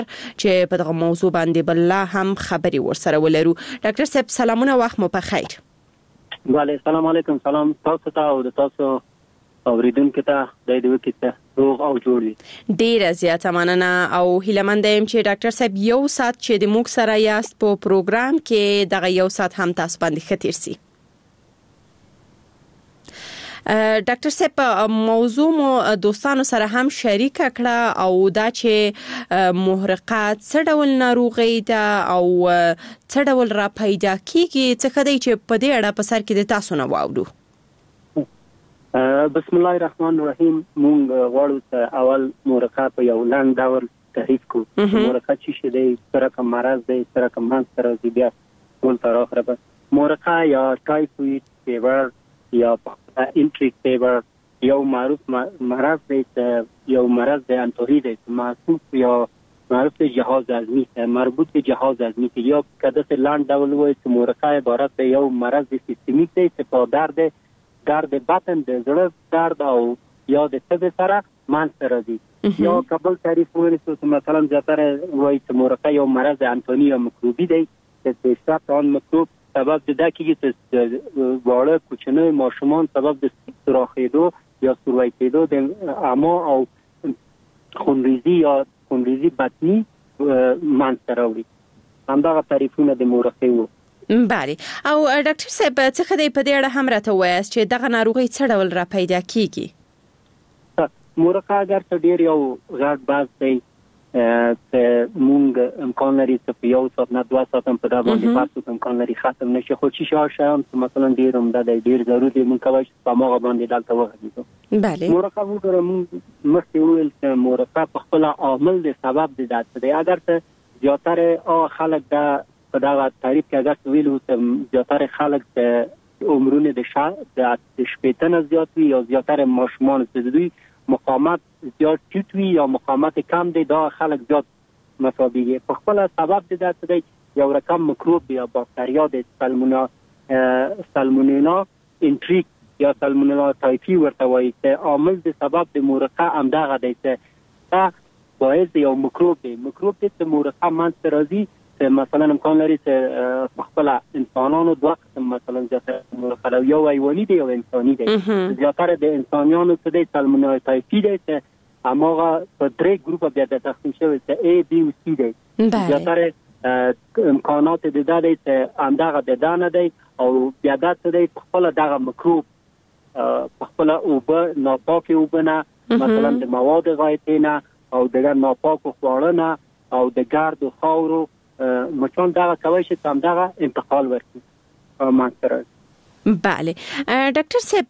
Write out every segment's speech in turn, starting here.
چې په دغه موضوع باندې بل هم خبري ورسره ولرو. ډاکټر صاحب سلامونه، وخت مو په خیر. وعلیکم السلام علیکم. سلام تاسو ته او تاسو اوریدونکو ته د دې وخت روغ او جوړ وي. ډیره زیاته مننه او هیلمند یم چې ډاکټر صاحب یو سات چې د موږ سره یاست په پروګرام کې دغه یو سات هم تاسو باندې خطر سي. ډاکټر صاحب موضوع مو دوستانو سره هم شریک کړه او دا چې محرقات څه ډول ناروغي ده او څه ډول را پیدا کیږي څه خدای چې په دې اړه په سر کې د تاسو نه واورو. بسم الله الرحمن الرحیم. مونږ غواړو چې اول محرقات په یو لاندې ډول تعریف کړو. محرقات چې دی سره کوم مرض دی سره کوم منځ راځي بیا ټول تر اخره بس محرقه یا ټایفوید فیور یا انټریک فیور یو معروف مرض دی چې یو مرض دی انتوری دی معروف یا معروف دی جهاز هضمي مربوط به جهاز هضمي یا کده څه لاندې ډول وایي چې محرقه عبارت دی یو مرض سیستمیک دی چې په درد بطن د زړه درد او یا د تبه سره منځ راځي یا قبل تعریف ورسو چې مثلا زیاتره وایي چې محرقه یو مرض انتونی یا میکروبي دی چې د شات آن میکروب سبب د کیږي چې واړه کوچنی ماشومان سبب د سوراخېدو یا سوروي کېدو د اما او خونریزي بطني منځ راوړي. همدغه تعریفونه د محرقې وو. بله او ډاکټر صاحب څه خدای په دې اړه هم راته وایاست چې دغه ناروغي څه ډول را پیدا کیږي؟ محرقه اگر څه ډیر یو غټ باز دی چې مونږ امکان لري چې په یو ساعت نه 2 ساعت په دا باندې پاتې امکان لري ختم نشي خو چې شایم مثلا ډیر عمده دی ډیر ضروري دی مونږ کوي چې په موږ باندې دلته وغږیږو. بله محرقه وګورئ مونږ مخکې ویل چې محرقه په خپل عامل دی سبب دی دی اگر څه زیاتره خلک دا په دا تعریف کې اگر ویلو چې زیاتره خلک د عمرونه د شپېته نه زیات وي یا زیاتره ماشومان چې دوی مقاومت زیات ټیټ وي یا مقاومت کم دی دا خلک زیات مصابيږي. په خپل سبب د دې یو رقم میکروب یا باکتریا د سالمونیلا انټریک یا سالمونیلا تایفی ورته وایي چې عامل د سبب د محرقه همدغه دی چې دا باعث یو میکروب دی چې محرقه منځ راځي. مثلا امکان لري چې خپل انسانانو دوه قسم مثلا زیاتره محرقه یو حیواني دی او انساني دی. زیاتره د انسانانو څخه د سالمونیلا تایفی دی چې هماغه په درې ګروپ بیا د تقسیم شوی چې A B او C دی. زیاتره امکانات د دې چې همدغه د دانه دی او بیا د دې خپل دغه میکروب خپل اوبه ناپاکه اوبه نه مثلا د مواد غایطه نه او د ناپاکو خواړه نه او د ګرد او خاورو مچان دغه کوي چې همدغه انتقال ورکړي مانتره. بله ډاکټر صاحب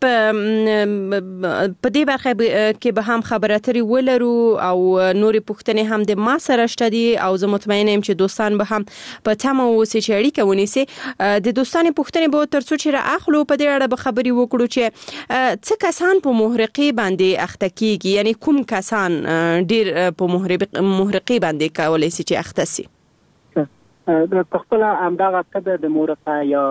په دې برخه کې به هم خبرې اترې ولرو او نورې پوښتنې هم د ما سره شته دي او زه مطمئنه یم چې دوستان به هم په تمه اوسي چې اړیکه ونیسي. د دوستانو پوښتنې به تر څو چې را اخلو په دې اړه به خبرې وکړو چې څه کسان په محرقې باندې اخته کیږي یعنی کوم کسان ډیر په محرقې باندې کولای شي چې اخته سي. په خپل همدغه تبه د محرقه یا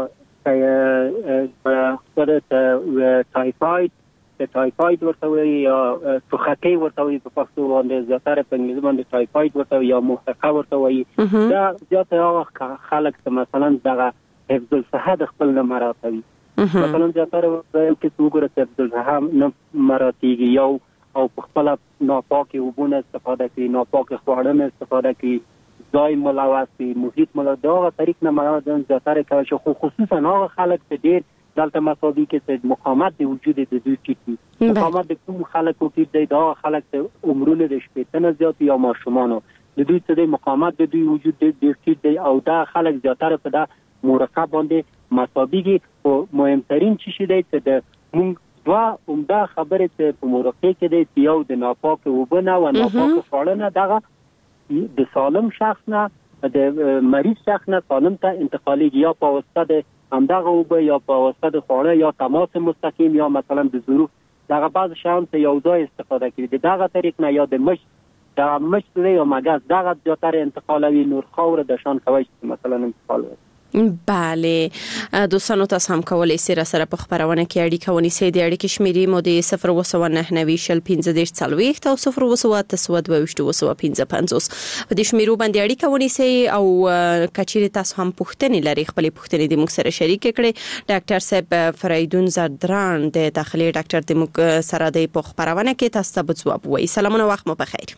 تایفاید ورته وایي یا سوخکۍ ورته وایي په پښتو باندې زیاتره په انګلیسي باندې تایفاید ورته وایي یا محرقه ورته وایي. دا زیاتره هغه خلک چې مثلا دغه حفظ الصحه د خپل نه مراعاتوي. مثلا زیاتره کې وګوره چې حفظ الصحه نه مراعاتېږي یو او په خپل ناپاکه اوبونه استفاده کوي ناپاکه خواړه نه استفاده کوي ځای ملوث محیط ملوث دغه طریق نه مراد زیاتره کوي چې خصوصا هغه خلک چې ډیر دلته مساوي کې مقاومت د وجود د دوی ټیټ مقاومت د کوم خلکو کې دی دا خلک چې عمرونه د شپېته نه زیات یا ماشومانو د دوی څخه د مقاومت د دوی وجود د ډیر ټیټ دی او دا خلک زیاتره په دا مرکب باندې مساوي کې او مهمترین شي دی چې د موږ دوا عمده خبره چې په مرکب کې دی یو د ناپاک وبنه او ناپاک خواړه نه دغه د سالم شخص نه د مریض شخص نه سالم ته انتقالي یا په واسطه د همدغه وب یا په واسطه د خواړه یا تماس مستقیم یا مثلا د ظروف دغه بعض شیان ته یو ځای استفاده کړي دغه طریق نه یا د مش دا مش یا مګز دغه زیاتره انتقالوي نور خاور د شان کوي مثلا انتقال بله دوستانو تاسو هم کولای شئ را سره په خبرونه کې اړیکه ونیسئ. د اړیکې شمیرې مو د 019901540 او 020221550 په دې شمیرو باندې اړیکه ونیسئ او کچېرې تاسو هم پوښتنې لرئ خپل پوښتنې د موږ سره شریک کړئ. ډاکټر صاحب فریدون زردران د داخلي ډاکټر د موږ سره د په خبرونه کې تاسو ته ځواب وایي. سلامونه، وخت مو بخیر.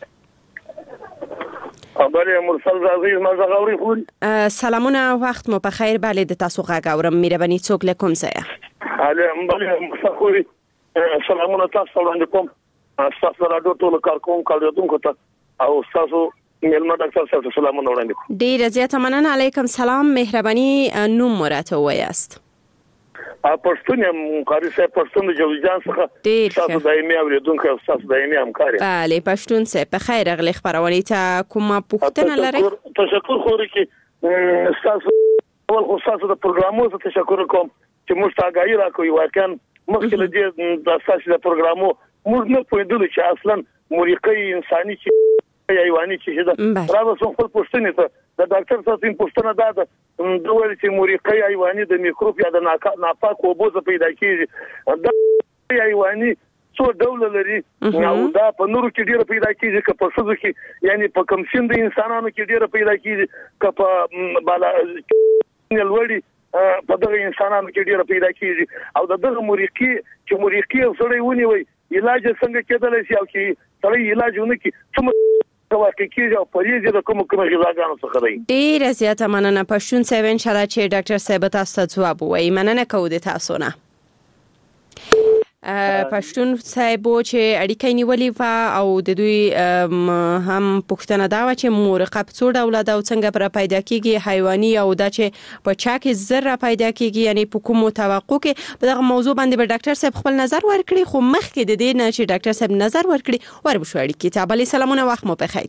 بله مرسل عزیز ما زغوري خوري. سلامونه، وخت مو بخیر. بله د تاسو غږ اورم. مهرباني څوک له کوم ځای؟ بله مرسل خوري. سلامونه تاسو وړاندې کوم. تاسو راډیو ټول کارکوونکو کاریدونکو ته او تاسو ملما ډاکټر صاحب سلامونه وړاندې کوم. ډیر زیاته مننه. علیکم سلام. مهرباني نوم مرته وایست؟ پښتون یم قاری صاحب، پښتون د جوزجان څخه. تاسو دایمي اوریدونکو او تاسو دایمي همکار. بله پښتون صاحب په خیر غلي خبرونه ته کومه پوښتنه لرئ؟ تشکر خوري چې تاسو اول خو تاسو د پروګرامو ته تشکر کوم چې موږ ته آگاهي راکوي. واقعا مخکې له دې د اساسي د پروګرامو موږ نه پوهېدلو چې اصلا موریقي انساني چې حیواني چې ده. راوسم خپل پوښتنه ته د ډاکټر صاحب پوښتنه ده د ډول چې موریقي حیواني د میکروب یا د ناپاک اوبو څخه پیدا کیږي. د حیواني څو ډول لري او دا په نورو کې ډیره پیدا کیږي که په څه کې یعنی په کم سن د انسانانو کې ډیره پیدا کیږي که په بالا لوړي په دغه انسانانو کې ډیره پیدا کیږي. او دغه موریقي چې موریقي سره ونیوي علاج څنګه کېدلی شي او چې سره علاج ونکړي څه واقع کیږي او پریږي د کوم غذاګانو څخه دی. ډیر زیاته مننه پښتون صاحب. ان شاء الله چې ډاکټر صاحب تاسو ته ځواب وایي. مننه کوو د تاسو نه. پښتون صاحب چې اړیکې نیولې و او د دوی هم پوښتنه دا و چې مورقه په څو ډول ده او څنګه پر پیدا کیږي حیواني او دا چې په چا کې زر پیدا کیږي یعنی په کومو توقع کې. په دغه موضوع باندې به ډاکټر صاحب خپل نظر ورکړي. خو مخکې د دې نه چې ډاکټر صاحب نظر ورکړي وربشو اړیکې ته. بله سلامونه، وخت مو بخیر.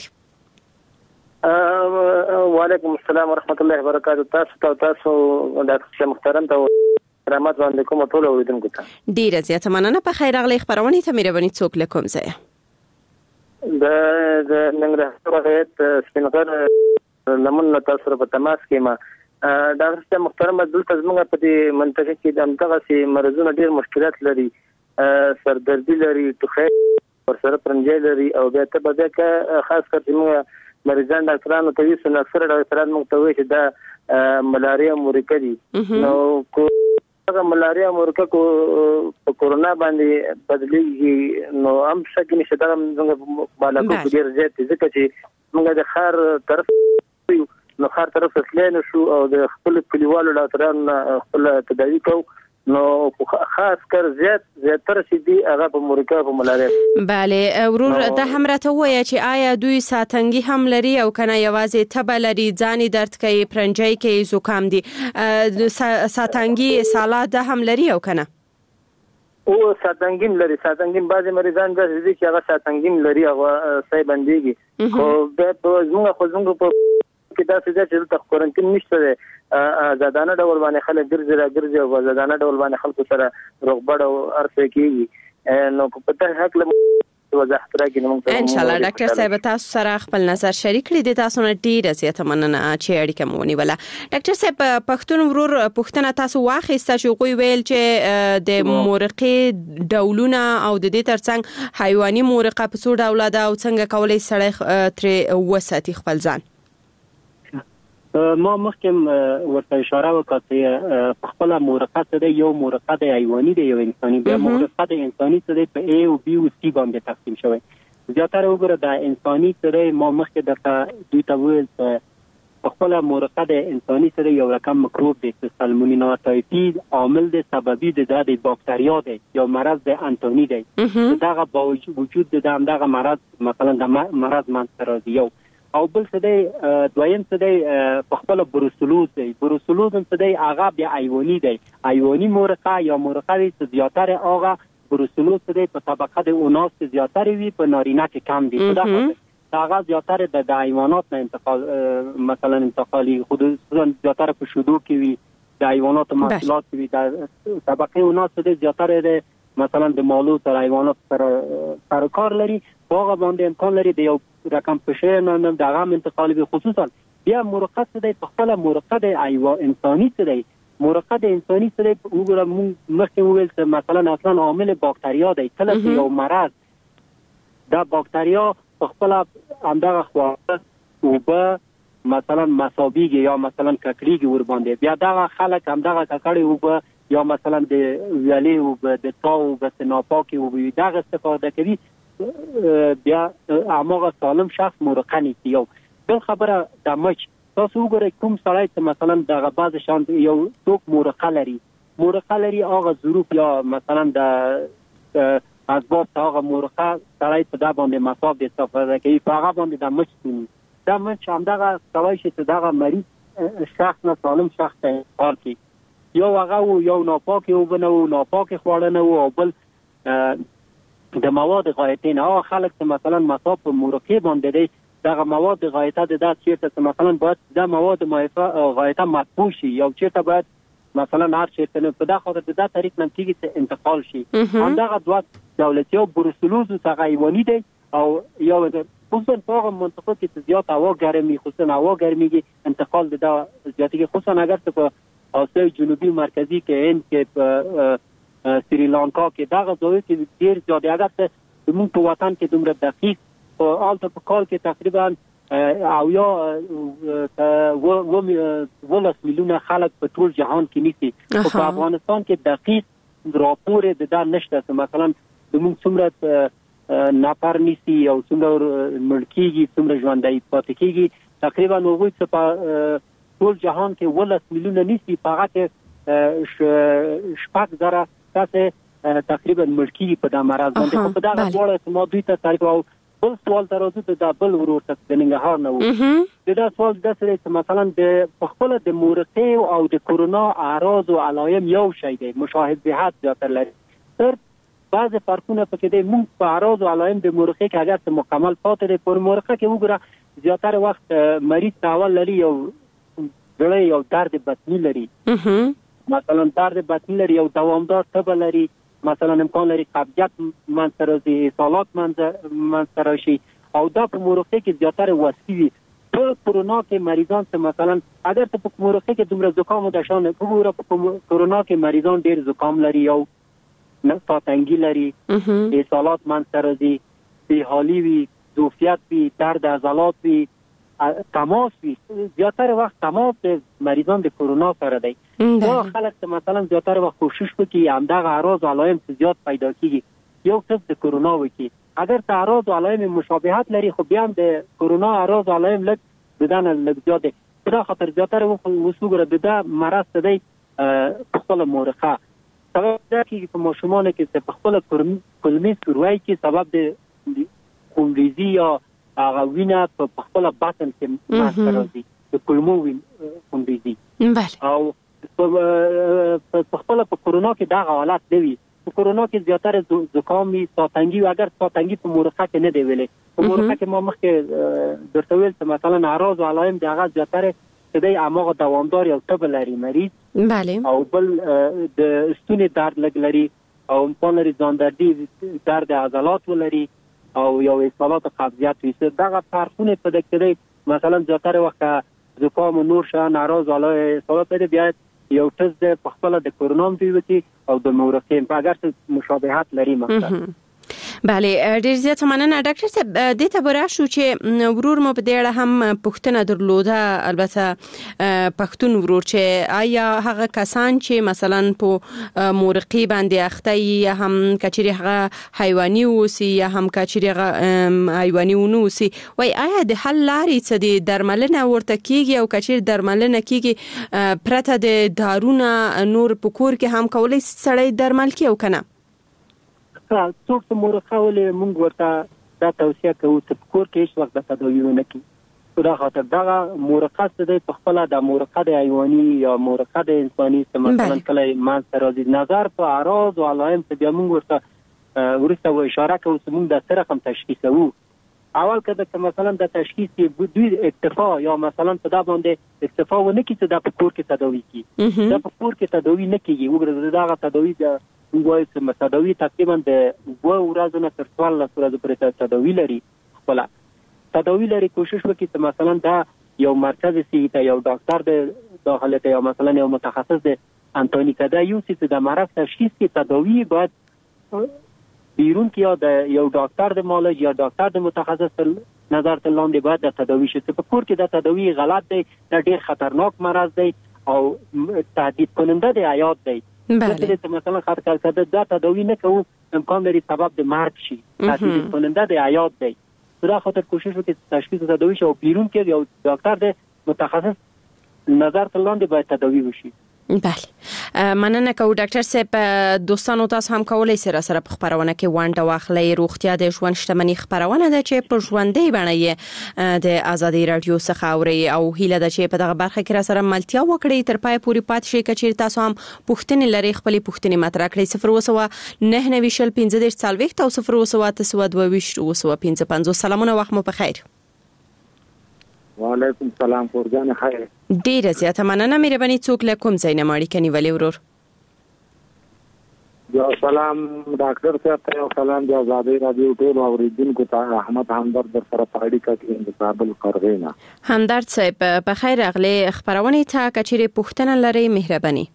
وعلیکم السلام ورحمت الله وبرکاته. تاسو ډاکټر محترم ته رحمت باندې کوم ټول اوریدونکو ته ډیره زیاته مننه. په خیر غلي خبرونه ته مهرباني څوک له کوم ځای؟ د ننګرهار ولایت سپینغر لمن تاسو په تماس کې ما ډاکټر محترم دلته زموږ په دې منطقه کې د دغه سي مرزونه ډیر مشکلات لري. سردردي لري، ټوخی ورسره پرنجي لري او بیا ته به خاص کر زموږ مریضان ډاکټرانو ته ویل چې اکثر ډاکټران موږ ته وایي چې دا ملاریا مورکه دي. نو هغه ملاریا مورکه کو کورونا باندې بدلیږي نو هم څنګه نشه دا موږ بالا کو ډیر زیات ځکه چې موږ د خار طرف نو خار طرف تللی شو او د خپل کلیوالو ډاکټرانو خپل تداوی کو نو خاص کر زیاتره چې دی هغه په مورکه په ملاریا. بله ورور د هم راته وایي چې آیا دوی ساتنګي هم لري او کنه یوازې تبه لري، ځاني درد کوي، پرنجي کوي، زکام دي، ساتنګي سالات ده هم لري او کنه؟ او ساتنګیم لري. ساتنګیم بعضی مریضان د دې چې هغه ساتنګیم لري او صحیح بنديږي. خو د زموږ په کې دا څه چې د کورنټین نشته ده زادانه ډول باندې خلک ګرځي او زادانه ډول باندې خلکو سره روغبړ او ارث کیږي. نو په دې حق له وضاحت راکړئ. ان شاء الله ډاکټر صاحب تاسو سره خپل نظر شریک کړئ. د تاسو نه ډیره زیاته مننه چې اړیکه مو ونیوله. ډاکټر صاحب پښتون ورور پښتنه تاسو واخیسته چې کوی ویل چې د مورقې ډولونه او د دې ترڅنګ حیواني مورقه په څو ډول ده او څنګه کولای سړی تر وساتي خپل ځان. ما مخکې ورته اشاره وکړه چې خپل مورقه څه یو مورقه د حیواني دی یو انساني. بیا مورقه د انساني څه په A او B او C باندې تقسیم شوی. زیاتره وګوره د انساني څه ما مخکې درته دوی ته ویل چې خپل مورقه د انساني څه یو رقم میکروب دی چې سالمونیلا تایفید عامل د سببي د باکتریا دی یا مرض د انتونی دی. دغه باوجود د دغه مرض مثلا د مرض منځ راځي. یو او بل څه دی دویم څه دی په خپل بروسلوز دی. بروسلوز څه دی هغه بیا حیواني دی. حیواني مورقه یا مورقه دی چې زیاتره هغه بروسلوز دی په طبقه د اوناس زیاتره وي په نارینه کې کم دی. هغه زیاتره د حیوانات نه انتقال مثلا انتقالي خصوصا زیاتره په شودو کې وي، د حیوانات محصولات وي. د طبقه اوناس دی زیاتره د مثلا د مالو سره حیوانات سره کار لري. هغه باندې امکان لري د یو رقم پښه نه دغه انتقال به خصوصا بیا مرقه څه دی؟ په خپل مرقه د انساني څه دی؟ مرقه د انساني څه دی؟ وګوره موږ مخکې وویل چې مثلا اصلا عامل باکتریا دی. کله چې یو مرض دا باکتریا په خپل همدغه خواړه اوبه مثلا مسابیږي یا مثلا ککړیږي ور باندې، بیا دغه خلک همدغه ککړې اوبه یا مثلا د ویالې اوبه د تا اوبه د ناپاکې اوبه دغه استفاده کوي، بیا هغه سالم شخص مرقه نیسي. یو بل خبره د مچ، تاسو وګورئ کوم سړی چې مثلا دغه بعض شان یو څوک مرقه لري هغه ظروف یا مثلا د اسباب هغه مرقه سړی په دا باندې مصاب د استفاده کوي، په هغه باندې د مچ کوي. دا مچ همدغه کوي چې دغه مریض شخص نه سالم شخص ته انتقال کوي. یو هغه یو ناپاک اوبه نه و، ناپاک خواړه نه و، او بل د مواد غایطه نه. هغه خلک چې مثلا مصاب په مرقه باندې دی، دغه مواد غایطه د داس چیرته مثلا باید د مواد غایطه مطبوع شي، یو چیرته باید مثلا هر چیرته نه په دغه خاطر د دې طریق نه کیږي چې انتقال شي. همدغه دوه دولتي او بروسلوز څنګه ایوانی دی او یو خصوصا په هغه منطقه کې چې زیات هوا ګرمي، خصوصا هوا ګرميږي، انتقال د زیاتېږي، خصوصا اگر ته په آسیا جنوبي مرکزی کې هند کې په سریلانکا کې دغه ځای کې ډیر زیات اگر ته موږ په وطن کې دومره دقیق او آلته په کال کې تقریبا او یا 12 میلیونه خلک په ټول جهان کې نيسي، او په افغانستان کې دقیق راپور د دا نشته چې مثلا موږ څومره نفر نيسي او څومره ملکيږي، څومره ژوندۍ پاتې کیږي. تقریبا هغوی څه په ټول جهان کې 12 میلیونه نيسي، په هغه کې شپږ زره تاسو تقریبا ملکي په د مرض باندې په دا ډول ما دوی ته تعریف. او بل سوال ترازو د بل ورور ته د ننګرهار نه و، دا سوال د سره چې مثلا د خپل د مرقه او د کورونا اعراض او علائم یو شی دی، مشابهت زیاتره لري. تر بعض فرقونه پکې دي. موږ په اعراض او علائم د مرقه کې اگر څه مکمل پاتې دي، پر مرقه کې وګوره زیاتره وخت مریض تاول لري، یو ډېر یو درد بطنی لري، مثلا درد بطنی لري، یو دوامدار تب لري، مثلا امکان لري قبضیت منځ راځي، اسهالات منځ راشي، او دا په مرقه کې زیاتره وسیع وي. په کورونا کې مریضان څه مثلا اگر ته په مرقه کې دومره زکام د شان وګوره، په کورونا کې مریضان ډیر زکام لري، یو نقطه تنګي لري، اسهالات منځ راځي، بیحالي وي، ظرفیت وي، درد عضلات وي، تماس وي. زیاتره وخت تماس د مریضان د کورونا سره دی. دا خلک مثلا زیاتره وخت کوشش وکړي همدغه اعراض او علائم زیات پیدا کیږي، یو څه د کورونا وکړي. اگر اعراض او علائم مشابهت لري، خو بیا هم د کورونا اعراض او علائم لږ بدن لږ زیات دي. دا خاطر زیاتره وسوګره د مرض ته دی په خپل مرقه سبب دا کې په ماشومان کې په خپل کلمې سروي کې سبب د خونریزي یا هغه وینه په خپل باطن کې ماته راځي، د کلمو خونریزي. او په خپل په کورونا کې دا حالت دی. په کورونا کې زیاتره زکامي، ساتنګي، اگر ساتنګي په مرقه کې نه دی ویلې. په مرقه کې ما مخکې درته ویل چې مثلا اعراض او علائم دغه زیاتره د اماغه دوامدار یو تب لري مریض، او بل د ستوني درد لګ لري، او امکان لري ځاندردي، درد عضلات ولري، او یو اسهالات قبضیت وي. دغه فرقونه په دې کې مثلا زیاتره وخت زکام او نور شان اعراض علائم سبب دی، بیا یو ټز د خپل د کورونا ویروس او د مرقه په اگر څه مشابهت لري مثلا. بله، ډیر زیات مننه ډاکټر صاحب. د تبرع شو چې ورور مو په دې اړه هم پوښتنه درلوده، البته پښتون ورور، چې آیا هغه کسان چې مثلا په مرقه باندې اخته یا هم کچري هغه حیواني اوسي یا هم کچري هغه حیواني ونوسي، وای آیا د حل لارې څه دي؟ درملنه ورته کیږي او کچري درملنه کیږي پرته د دارونه نور په کور کې هم کولای سړی درمل کی او کنه؟ څوک چې مرقه ولې موږ ورته دا توصیه کوو چې په کور کې هیڅ وخت د تداوی ونه کړي. په دا خاطر دغه مرقه څه دی، په خپله د مرقه د حیواني یا مرقه د انساني څه مثلا کله منځته راځي. نظر په اعراض او علائم څه بیا موږ ورته وروسته اشاره کوو چې موږ د څه رقم تشخیصوو. اول که د مثلا د تشخیص دوی اکتفا یا مثلا په دا باندې اکتفا ونه کړي چې دا په کور کې تداوی کړي، دا په کور کې تداوی نه کېږي. وګوره دغه تداوی د وایي چې تداوی تقریبا د 2 ورځو نه تر 14 ورځو پورې تداوی لري. خپل تداوی لري کوشش وکړي چې مثلا دا یو مرکز صحی ته یو ډاکټر د داخله ته یا مثلا یو متخصص د انتونی کدا یو چې د مرض تشخیص کې تداوی باید بیرون کې یا د یو ډاکټر د مالج یا ډاکټر د متخصص نظر ته لاندې باید د تداوی شي. په کور کې د تداوی غلط دی، د ډیر خطرناک مرض دی او تهدید کننده د حیات دی. بله مثلا خطر کده دا تداوی نه کوو امکان لري سبب د مرګ شي، تهدید کننده د حیات دی. دا خاطر کوشش وکړئ تشخیص او تداوی شي او بیرون کې یو ډاکټر د متخصص نظر ته لاندې باید تداوی وشي. بله مننه کوم ډاکټر صاحب. دوستانو تاسو هم کولای سره په خبرونه کې ونډه واخلئ. روغتیا د ژوند شتمنۍ خبرونه ده چې په ژوندۍ بڼه د ازادي رادیو څخه اوري او هیله ده چې په دغه برخه کې را سره ملتیا وکړئ تر پای پورې پات شي. کچیر تاسو هم پوښتنې لري خپل پوښتنې مطرح کړئ 099 او 022 سلامونه وخت مو په خیر. وعلیکم السلام فورجان خیر. ډیره زیاته مننه. مهرباني څوک له کوم ځای نه ماړی کني ولې ورور؟ یا سلام ډاکټر صاحب ته سلام د آزادۍ رادیو ټول اوریدونکو ته. احمد همدرد در سره په اړیکه کې د کابل قرغینا. همدرد صاحب په خیر راغلی خبرونه ته کچېره پوښتنه لري مهرباني.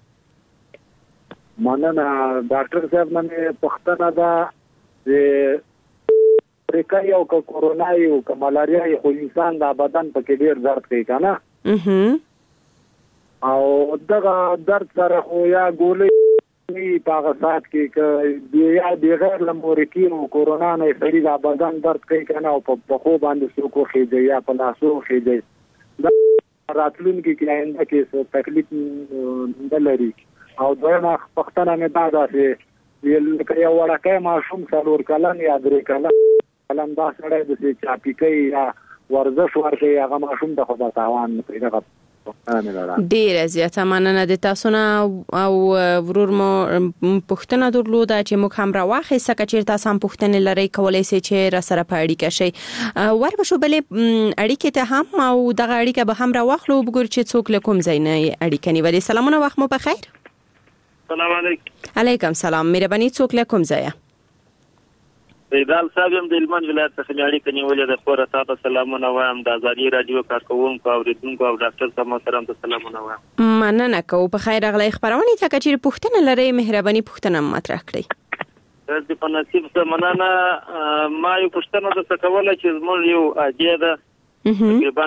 مننه ډاکټر صاحب نه پوښتنه ده ریکا یو که کورونا یو که ملاریا یو انسان د بدن په کې ډیر درد کوي کنه او دغه درد سره خو یا ګولې په هغه سات کې یا بغیر لمورکی او کورونا نه سړي د بدن درد کوي کنه او په خو باندې څوک خېږي یا په لاسو خېږي دا راتلونکي کې آینده کې تکلیف نه لري. او دویمه پښتنه نه دا ده چې یو ورکه ماشوم څلور کلن یا درې کلن دا سره د چاپی کوي یا ورزش ورکوي هغه ماشوم د خدای تاوان نه پیدا کوي. ډیره زیاته مننه د تاسو نه او ورور مو پوښتنه درلوده چې موږ هم راوخیسته کچیر تاسو هم پوښتنه لري کولای شئ چې را سره په اړیکه شئ. وربشو بلې اړیکه ته هم او دغه اړیکه به هم راوخلو وګورئ چې څوک له کوم ځای نه اړیکه نیولې. سلامونه وخت مو په خیر. سلام علیکم. علیکم سلام. مهرباني څوک له کوم ځای؟ ایدال صاحب هم د هلمند ولایت څخه اړیکه نیولې ده. خو راته سلامونه وایم د آزادي رادیو کارکوونکو او اوریدونکو او ډاکټر صاحب محترم ته سلامونه وایم. مننه کوم په خیر راغلی خبرونه ته کچیر پوښتنه لري مهرباني پوښتنه مطرح کړئ. د په نصیب سره مننه. ما یو پوښتنه د څه کوله چې زموږ یو اجازه ده تقریبا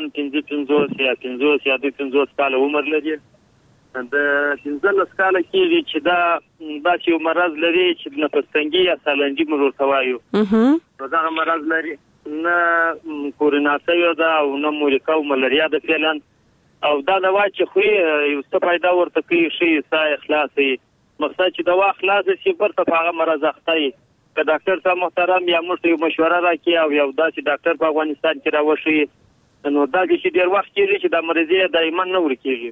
50 کال عمر لري. د 15 کال کې چې دا یو مرض لري چې نفس‌تنګي یا سالنجي مرور توایو. دا مرض لري نه کورونا سوي دا او نه مورکا او ملاریا د فعلا او دا دوا چې خو یو څه پیدا ورته کوي شي ساه اخلاصي مقصد چې دوا اخلاص شي پر هغه مرض اخته که ډاکټر صاحب محترم یا موږ یو مشوره راکړي او یو داسې ډاکټر په افغانستان کې راوشي نو دا چې ډیر وخت کېږي چې د مریضي دایمن نه ورکیږي.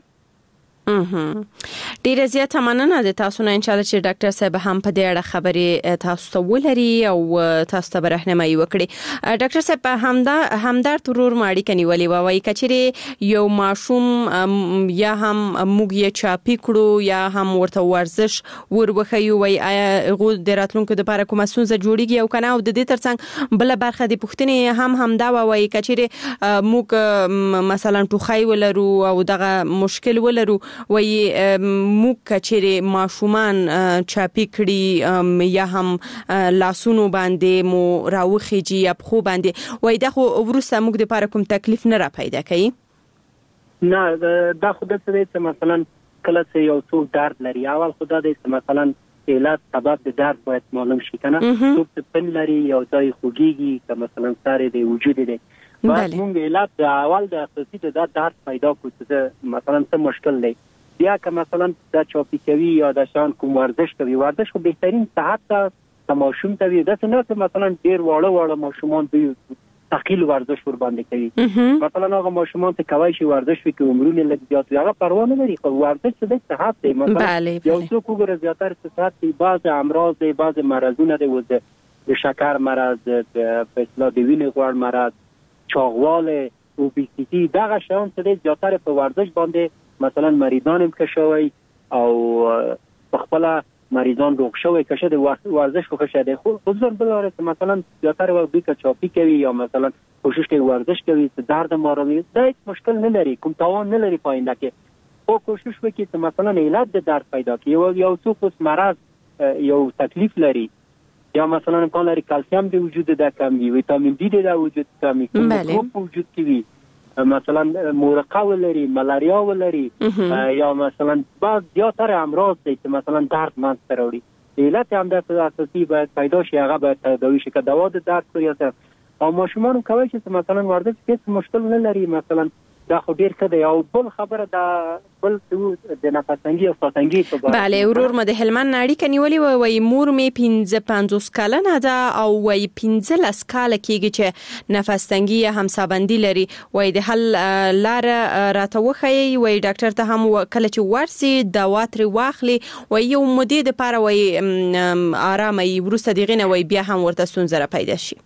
ډیره زیاته مننه د تاسو نه. ان شاء الله چې ډاکټر صاحب هم په دې اړه خبرې تاسو ته ولري او تاسو ته راهنمایي وکړي. ډاکټر صاحب همدرد ورور ماړي کني ولي وایي کچېره یو ماشوم یا هم موږ یې چاپی کړو یا هم ورته ورزش وربخیو وای غو د راتلونکو د لپاره کومه ستونزه جوړیږي او کنه او د دې ترڅنګ بل برخه د پوښتنې هم دا وایي کچېره موږ مثلا ټوخی ولرو او دغه مشکل ولرو وای موږ کچېره ماشومان چاپی کړي یا هم لاسونو باندې مو راوخیږي یا په خو باندې وای دا خو ورسره موږ د لپاره کوم تکلیف نه را پیدا کوي. نه دا خو د څه مثلا کله چې یو څوک درد لري اول خدا دې مثلا علت سبب د درد باید معلوم شي کنه. څوک پن لري یو ځای خوږیږي که مثلا ساره د وجود دی باید موږ علت اول د اساسي د درد پیدا کوو چې مثلا څه مشکل دی یا که مثلا د چاپی کوي یا د شان کوم ورزش کوي. ورزش خو بهترین صحت ته ماشوم ته وي. دا څنګه چې مثلا ډیر واړه ماشومان دوی ثقيل ورزش ور باندې کوي. مثلا هغه ماشومان ته کوي چې ورزش وکړي عمرونه لږ زیات هغه پروا نه لري. خو ورزش د صحت دی. مثلا یو څوک وګوره زیاتره صحت دی بعض امراض دی بعض مرزونه دی د شکر مرض د اصلاح د وینې غوړ مرض چاغواله اوبیسیتی دغه شیان څه زیاتره په ورزش باندې مثلا مریضان هم کشوي او خپل مریضان روغ شوی کشه د ورزش خو کشه دی. خو ځان بلاره مثلا زیاتره وبې چاپی کوي یا مثلا کوشش کوي ورزش کوي چې درد ماروي دا هیڅ مشکل نه لري کوم تاوان نه لري پاینده کې او کوشش وکړي چې مثلا علت د درد پیدا کړي یو څوک مرض یو تکلیف لري یا مثلا امکان لري کلسیم د وجود د کمی ویتامین دی د وجود کمی کوم وجود کې وي مثلا مورقه ولري ملاریا ولري یا مثلا بعض زیاتره امراض دي چې مثلا درد منځ راوړي علت هم د اساسي باید پیدا شي هغه باید تداوی شي که دوا د درد یا او ماشومان کوي چې مثلا ورزش هیڅ مشکل نه لري مثلا دا خو ډیر ښه دی او بل خبره دا بل د نفسنګي او ساتنګي په اړه بله ورور مده هلمند اړیکه نیولې وای مور مې 55 کلنه ده او وای 15 کاله کېږي چې نفسنګي هم سابندي لري وای د حل لار راته وخی وای ډاکټر ته هم کله چې ورسي دوا تر واخلي وای یو مودې د پاره وای آرامي ورسته دیغه نه وای بیا هم ورته ستونزه پیدا شي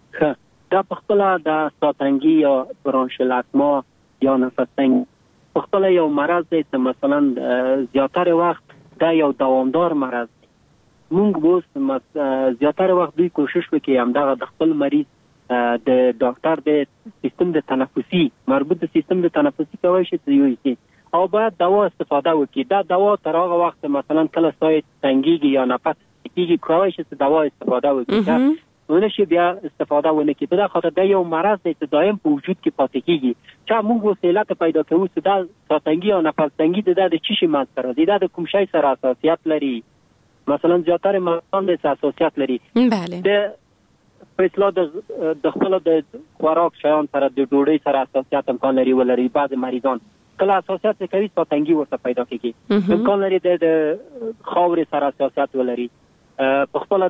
دا په خپل د ساتنګي یا برونشیل یا نفسنګ په خپل یو مرض دی چې مثلا زیاتره وخت دا یو دوامدار مرض دی موږ اوس زیاتره وخت دوی کوشش وکړي همدغه د خپل مریض د ډاکټر د سیستم د تنفسي مربوط د سیستم د تنفسي کوي چې او باید دوا استفاده وکړي دا دوا تر هغه وخت مثلا کله سای تنګيږي یا نفس کېږي کوي چې دوا استفاده وکړي ونشي بیا استفاده ونه کی په دا خاطر دا یو مرض دی چې دائم په وجود کې پاتې کیږي چې موږ وسیلات پیدا کوو چې دا ساتنګي او نفسنګي د چی شي مات سره دی دا د کوم شي سره اساسیت لري مثلا زیاتره مریضان د اساسیت لري بله د فیصله د خپل د خوراک شیان سره د ډوډۍ سره اساسیت امکان لري ولري بعض مریضان کله اساسیت کوي ساتنګي ورته پیدا کیږي امکان لري د خاورې سره اساسیت ولري په خپل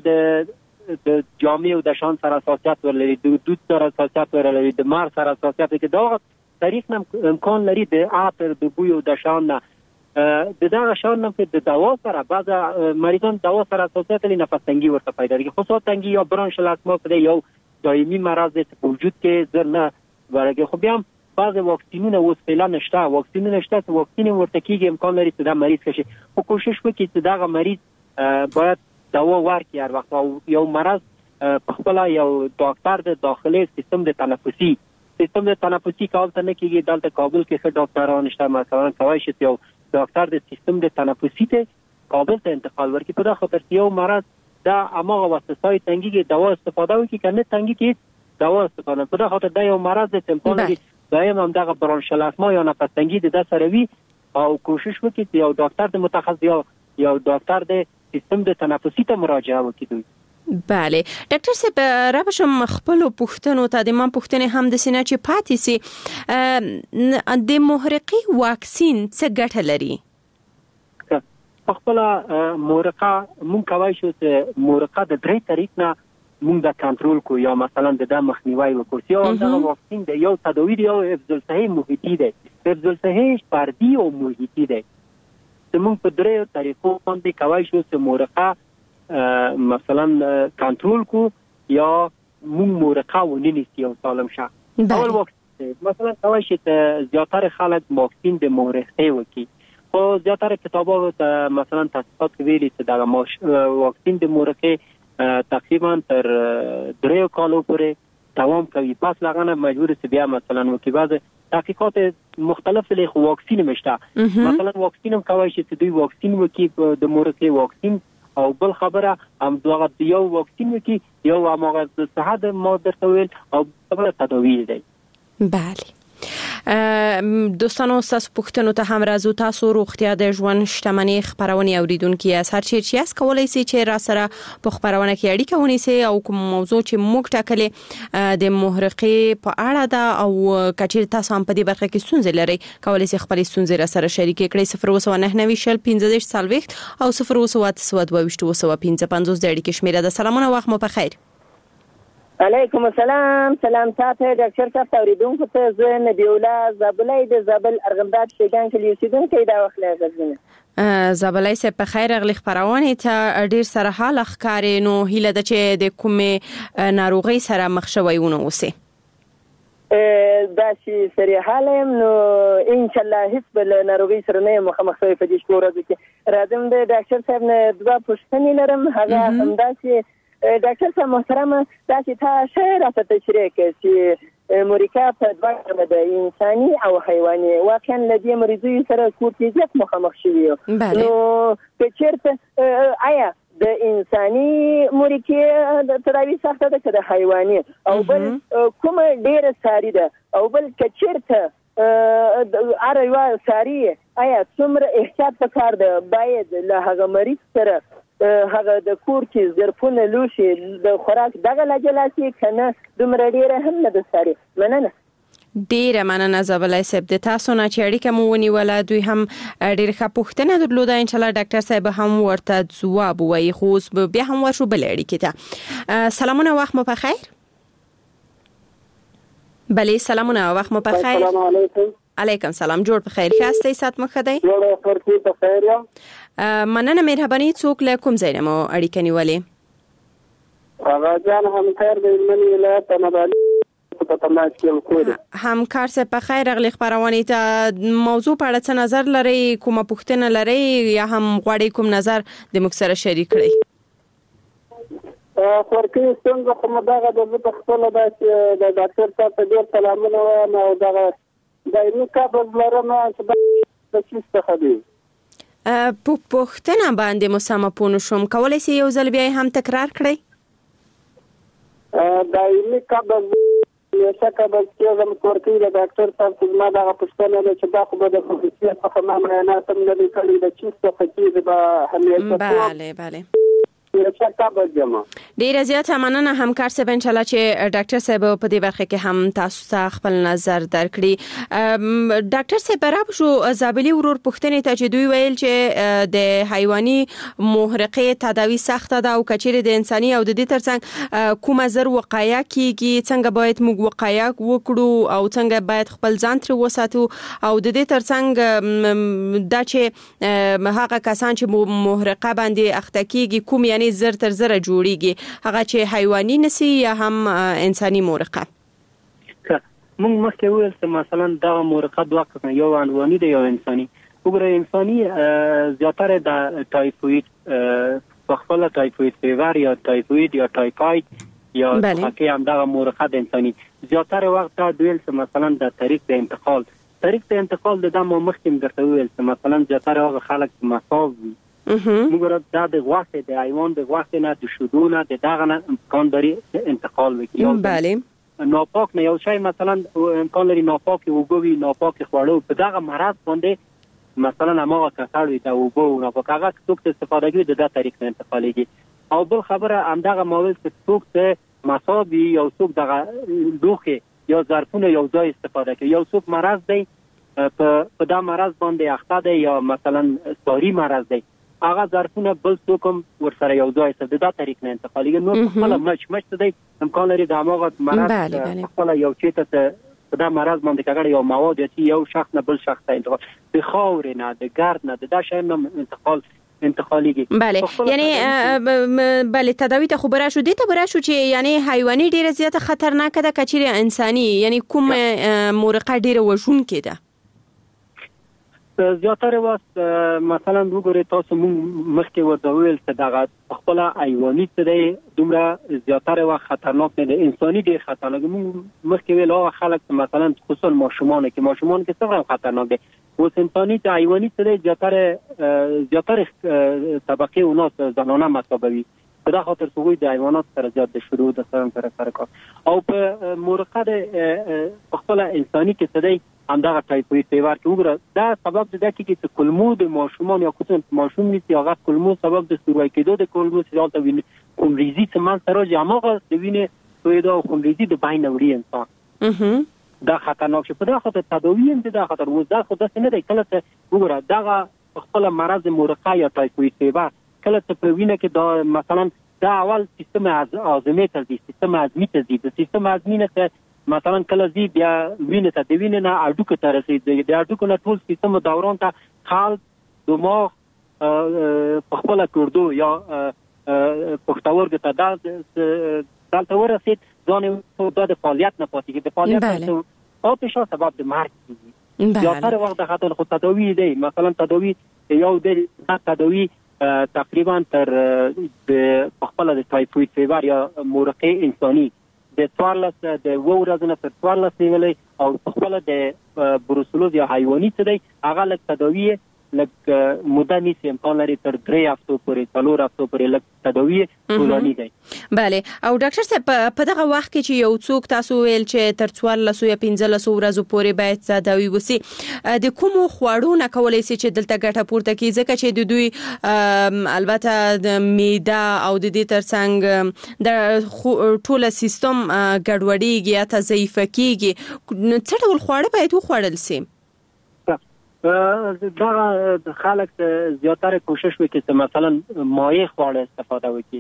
د جامع او د شان سره اساسیت ولري د دود سره اساسیت ولري د مار سره اساسیت کې دا طریق نه امکان لري د عطر د بوی او د شان نه د دا شان نه د دوا سره بعض مریضان دوا سره اساسیت لري نفسنګي ورته پیدا کیږي خو ساتنګي یا برونشیل اسما په یو دایمي مرض دی په وجود کې زر نه ورګي خو بیا بعض واکسینونه اوس فعلا نشته واکسین ورته کیږي امکان لري چې دا مریض شي خو کوشش وکړي چې دا مریض باید دوا ورکړي هر وخت یو مرض په خپل یو ډاکټر د داخلي سیستم د تنفسي کول ته نه کیږي دلته کابل کې ښه ډاکټران شته مثلا کوي چې یو ډاکټر د سیستم د تنفسي ته کابل ته انتقال ورکړي په دا خاطر یو مرض دا امغه واسطه تنګي دوا استفاده وکړي کنه تنګي کې دوا استفاده په دا خاطر دا یو مرض د امکان لري دایم هم دغه برونشیل اسما یا نفسنګي د سره وي او کوشش وکړي چې یو ډاکټر د متخصص یا ډاکټر د سیستم د تنفسي ته مراجعه وکړي بله ډاکټر صاحب رابشم خپل پوښتنو ته د من پوښتنې هم د سینې چې پاتې سي د محرقي واکسین څه ګټه لري خپل محرقه مونږ کوي چې محرقه د درې طریق نه مونږ د کنټرول کو یا مثلا د مخنیوي وکړو یا د واکسین د یو تداوی دی او حفظ الصحه محیطي دی حفظ الصحه فردي او محیطي دی موږ په درې طریقو باندې کوي چې محرقه مثلا کنټرول کو یا موږ محرقه ونیسي او سالم شه اول وخت مثلا کوي چې زیاتره خلک واکسین د محرقه وکي خو زیاتره کتابو ته مثلا تحقیقات ویلي چې دا واکسین د محرقه تقریبا تر 3 کالو پورې دوام کوي پس لغنه مجبور چې بیا مثلا وکي بعض تحقیقات مختلف له واکسین مشته مثلا واکسین هم کوي چې دوی واکسین وکي د محرقه واکسین او بل خبره هم دغه یو واکسین وکي یو هغه د صحت ماده تویل او بل تداوی دی بله دوستانو تاسو پوښتنو ته هم راځو تاسو روغتیا د ژوند شتمنۍ خبرونه اوریدونکو یې هر چیرې چې کولای شي چې را سره په خبرونه کې اړیکه ونیسي او کوم موضوع چې موږ ټاکلې د محرقې په اړه ده او کچیر تاسو هم په دې برخه کې ستونزې لري کولای شي خپل ستونزې را سره شریک کړئ 0199015 او 0202215 د اړیکې شمیره ده سلامونه وخت مو په خیر علیکم السلام سلام تاسو ډاکټر صاحب اوریدونکو ته زه نبی الله زابلای د زابل ارغنداب شګان کې اوسیدونکو دا وخت لازم زابلای سه په خیر اغلی خبرونه ته ډیر سره حال اخکاری نو هیله د چې د کومه ناروغي سره مخ شویونه اوسه دا چې سری حالم نو ان شاء الله هیڅ بل ناروغي سره نه مخامخ شوی په دې شپه ورځ کې راځم د ډاکټر صاحب نه دوا پوښتنې لرم هغه همدا چې ډاکټر صاحب محترم دا چې تاسو راته تشریح کړئ چې مورقه په دوه ډوله ده، انساني او حیواني. واقعا له دې مریضیو سره کورتیزیت مخامخ شوي یو. نو که چېرته آیا د انساني مورقې تداوي سخته ده که د حیواني، او بل کومه ډېره ساري ده، او بل که چېرته هر یوه ساري آیا څومره احتیاط پکار ده، باید له هغه مریض سره هغه د کور کې ظرفونه لوښي د خوراک دغه لجلا شي که نه دومره ډېره هم نه ده ساري؟ مننه. ډیره مننه زابلای صاحب د تاسو نه چې اړیکه مو ونیوله. دوی هم ډیره ښه پوښتنه درلوده، ان شاء الله ډاکټر صاحب هم ورته ځواب وایي. خو اوس بیا هم ورشو بل اړیکې ته. سلامونه، وخت مو په خیر. بله سلامونه، وخت مو په خیر. السلام علیکم. علیکم سلام، جوړ په خیر ښاستئ؟ سات مو ښه دی؟ جوړ په خیر یم. مننه، مهرباني. څوک له کوم ځای نه مو اړیکه نیولې؟ هغه جان همکار د هلمند ولایت نبالي په تماس کې وکړ. همکار صاحب په خیر راغلی خبرونه ته. موضوع په اړه څه نظر لرئ؟ کومه پوښتنه لرئ یا هم غواړئ کوم نظر د موږ سره شریک کړئ؟ خورکې څنګه کومه دغه د خپل د ډاکټر صاحب ته ډېر سلامونه وایم، او دغه دایمي قبض لرم چې د څه څخه دی. پوښتنه باندې مو سمه پوه نه شوم، کولی شئ یو ځل بیا هم تکرار کړئ؟ دایمي قبض همیشه قبض کېږم کورکې د ډاکټر صاحب چې زما دغه پوښتنه ده چې دا خو به د خصوصي څخه ما معاینات هم نه دي کړي، د چیز څخه کېږي به همیشه بله ډیره زیاته مننه همکار صاحب. ان شاء الله چې ډاکټر صاحب په دې برخه کې هم تاسو ته خپل نظر درکړي. ډاکټر صاحب برابر شو زابلی ورور پوښتنې ته چې دوی ویل چې د حیواني محرقې تداوی سخته ده او کچېره د انساني او د دې ترڅنګ کومه زر وقایه کیږي، څنګه باید موږ وقایه وکړو او څنګه باید خپل ځان تر وساتو، او د دې ترڅنګ دا چې هغه کسان چې محرقه باندې اخته کیږي کوم یعنی زر تر زر جوړیږي، هغه چې حیواني نسی یا هم انساني مورقه؟ موږ مخکې ویل چې مثلا دا مورقه دوه قسمه، یو حیواني دی یو انساني. وګوره انساني زیاتره د ټایفوید په خپل ټایفوید فیور یا ټایفوید یا ټایفاید یا حقیقت هم دا مورقه د انساني زیاتره وخت دویل چې مثلا د طریق د انتقال د دمو مخکې درته ویل چې مثلا زیاتره هغه خلک مصاب موږ دا د غوښې د حیوان د غوښې نه د شیدو نه د دغه نه امکان لري انتقال وکړي. بله ناپاک نه یو شی مثلا امکان لري ناپاک اوبه وي، ناپاک خواړه په دغه مرض باندې مثلا هغه کسر وي د اوبه او ناپاک هغه څوک استفاده کوي د دې طریق نه انتقالېږي. او بل خبره همدغه ماول چې څوک مصاب یا څوک دغه دوخه یا ظرفونه یو ځای استفاده کوي، یو څوک مرض دی په دا مرض باندې اخته دی یا مثلا ساری مرض دی، هغه ظرفونه بل څوک ورسره یو ځای څه د دا طریق نه انتقالېږي. نو خپل مچ دی امکان لري د هغه مرض خپل یو چیته په دا مرض باندې کېږي یو مواد چې یو شخص نه بل شخص ته انتقال، د خاور نه د ګرد نه د دا شی نه انتقالېږي. بله یعنی بله تداوی ته خبره شو دي ته برا شو چې یعنی حیواني ډیره زیاته خطرناک ده کچېره انساني یعنی کوم مورقه ډیره وژونکې ده؟ زیاتره وخت مثلا وګورئ تاسو مخکې ورته ویل چې دغه خپل حیواني څه دی دومره زیاتره وخت خطرناک نه دی، انساني ډیر خطرناک. مخکې ویل هغه خلک مثلا خصوصا ماشومان کې څومره خطرناک دی، اوس انساني ته حیواني څه دی زیاتره طبقه اوناس زنانه مصابوي. په دا خاطر څوی د حیوانات سره زیات د شروع د سره کار او په مورقه د خپل انساني کې څه دی همدغه ټایفوید فیور کې وګوره دا سبب د دې کې چې کلمو د ماشومان یا کوم ماشوم نيسي هغه کلمو سبب د سوروي کېدو د کلمو سره د وینې کومریزي چې من سره هغه د وینې تویدو کومریزي د باندې وړي انسان دا خطرناک شي. په دا خاطر تداوی هم دا خطر وو دا خو د څه نه دی کله چې وګوره دغه خپل مرض مورقه یا ټایفوید فیور کله چې په وینې کې دا مثلا دا اول سیستم هاضمې ته دي، سیستم هاضمې ته دي، د سیستم هاضمې نه مثلا کله زی بیا وینې ته د وینې نه اډوکه ته رسیدي، د اډوکو نه ټول سیستم دوران ته قلب دماغ په خپل کوردو یا پښتورګو ته دلته ورسید ځان د فعالیت نه پاتې کېږي، د فعالیت او په شا سبب د مرګ کېږي. زیاتره وخت د خطر خو تداوی دی مثلا تداوی یو د تداوی تقریبا تر د خپل د ټایفوید فیور یا مورقه انساني د 14 د ورځې نه تر 14 نیولې او خپل د بروسلوز یا حیواني څه دی هغه لک تداوی لک مده نیسي امکان لري تر 3 هفتو پورې 4 هفتو پورې لک تداوی ټولنی دی. بله او ډاکټر صاحب په دغه وخت کې چې یو څوک تاسو ویل چې تر 14 یا 15 ورځې پورې باید تداوی وسی د کوم خواړو نه کولای شي چې دلته ګټه پورته کیږي ځکه چې د دوی البته د معده او د دې ترڅنګ د ټوله سیستم ګډوډیږي یا ضعیف کیږي څه ډول خواړه باید وخوړل شي؟ دا خلک زیاتره کوشش وکړي چې مثلا مایع خواړه استفاده وکړي،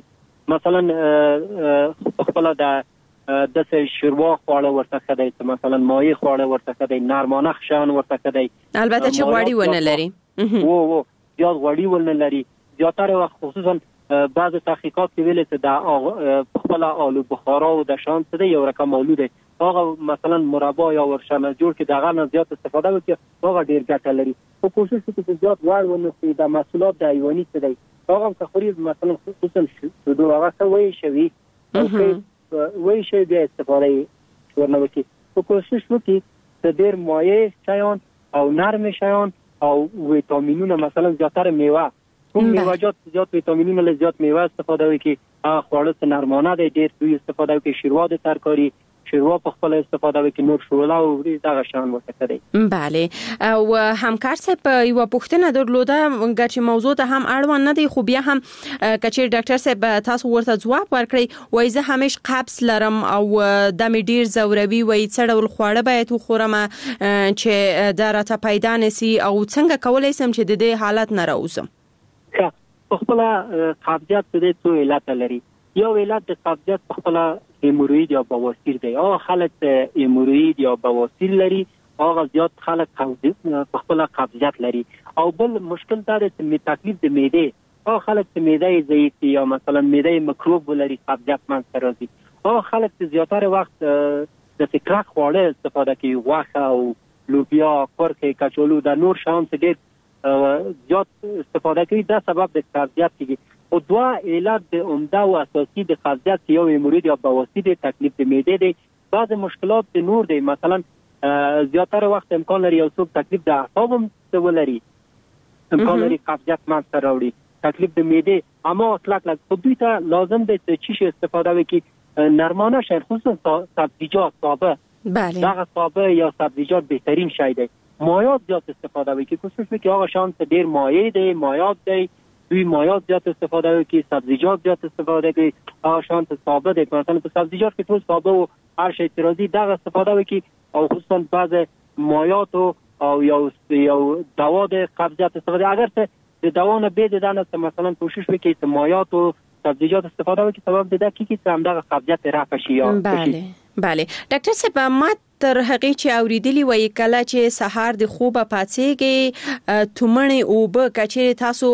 مثلا خپل د شوروا خواړه ورته خدای چې مثلا مایع خواړه ورته خدای نرمانه خشان ورته خدای البته چې غوړي ونه لري زیات غوړي ونه لري. زیاتره وخت خصوصا بعض تحقیقات کې ویل چې د خپل آلو بخارا او د شان څه یو رقم آلو دی هغه مثلا مربا یا ورشنه جوړ کې دغه نه زیات استفاده وکړي هغه ډیر ګټه لري. خو کوشش وکړئ چې زیات وړ ونسي د محصولات د حیواني څه دی هغه کخوري مثلا خصوصا شودو هغه څه وایي شوی وایي شوی بیا استفاده ورنه وکړي. خو کوشش وکړئ چې ډیر مایع شیان او نرم شیان او ویټامینونه مثلا زیاتره میوه کوم میوه‌جات زیات ویټامینونه له زیات میوه استفاده وکړي هغه خواړه نرمانه دي ډیر دوی استفاده وکړي شوروا د ترکاری شوروا په خپل استفاده وکړي نور شوروا او دغه شان ورته کوي. بله او همکار صاحب یو پوښتنه درلوده چې موضوع ته هم اړوند نه دی خو بیا هم کچې ډاکټر صاحب تاسو ورته ځواب ورکړي وای زه همیش قبض لرم او د مې ډیر زوروي وای څه ډول خواړه باید وخورم چې دا راته پیدا نسی او څنګه کولای سم چې د دې حالت نه راوځم؟ په خپل قبضیت د څه علت لري. یو علت د قبضیت په خپل هیموروید یا بواسیر دی. هغه خلک هیموروید یا بواسیر لري هغه زیات خلک په خپل قبضیت لري. او بل مشکل دا دی چې تکلیف د معده هغه خلک چې معده ضعیف یا مثلا معده میکروب لري قبضیت منځ راځي. هغه خلک چې زیاتره وخت د فکرک خواړه استفاده کوي غوښه او لوبیا کورکه کچالو د نور شان څه ډیر زیات استفاده کوي دا سبب د قبضیت کیږي. او دوا علت د عمده او اساسي د قبضیت یو هیموروید یا بواسیر د تکلیف د معده دی. بعض مشکلات د نور دی مثلا زیاتره وخت امکان لري یو څوک تکلیف د اعصاب هم ولري امکان لري قبضیت منځ راوړي تکلیف د معده اما اطلاق لا دوی ته لازم دی چې چی استفاده وکړي نرمانه شي خصوصا سبزیجات سابه بله دا سابه یا سبزیجات بهترین شی دی. مایعات زیات استفاده وکړي کوشش وکړي هغه شانس ډیر مایع دی مایعات دی دوی مایعات زیات استفاده وکړي سبزیجات زیات استفاده وکړي هغه شانس سابه دی مثلا په سبزیجات کې ټول سابه او هر شی ترازی دا استفاده وکړي او خصوصا بعض مایعات او یو دوا د قبضیت استفاده اگر څه د دوا نه به د مثلا کوشش وکړي چې مایعات او سبزیجات استفاده وکړي سبب د دې کې چې همدغه قبضیت رفع شي یا بله ډاکټر صاحب ما تر هغه چې اوریدلی وای کله چې سحر د خوبه پاتېږي تومنې او به کچې تاسو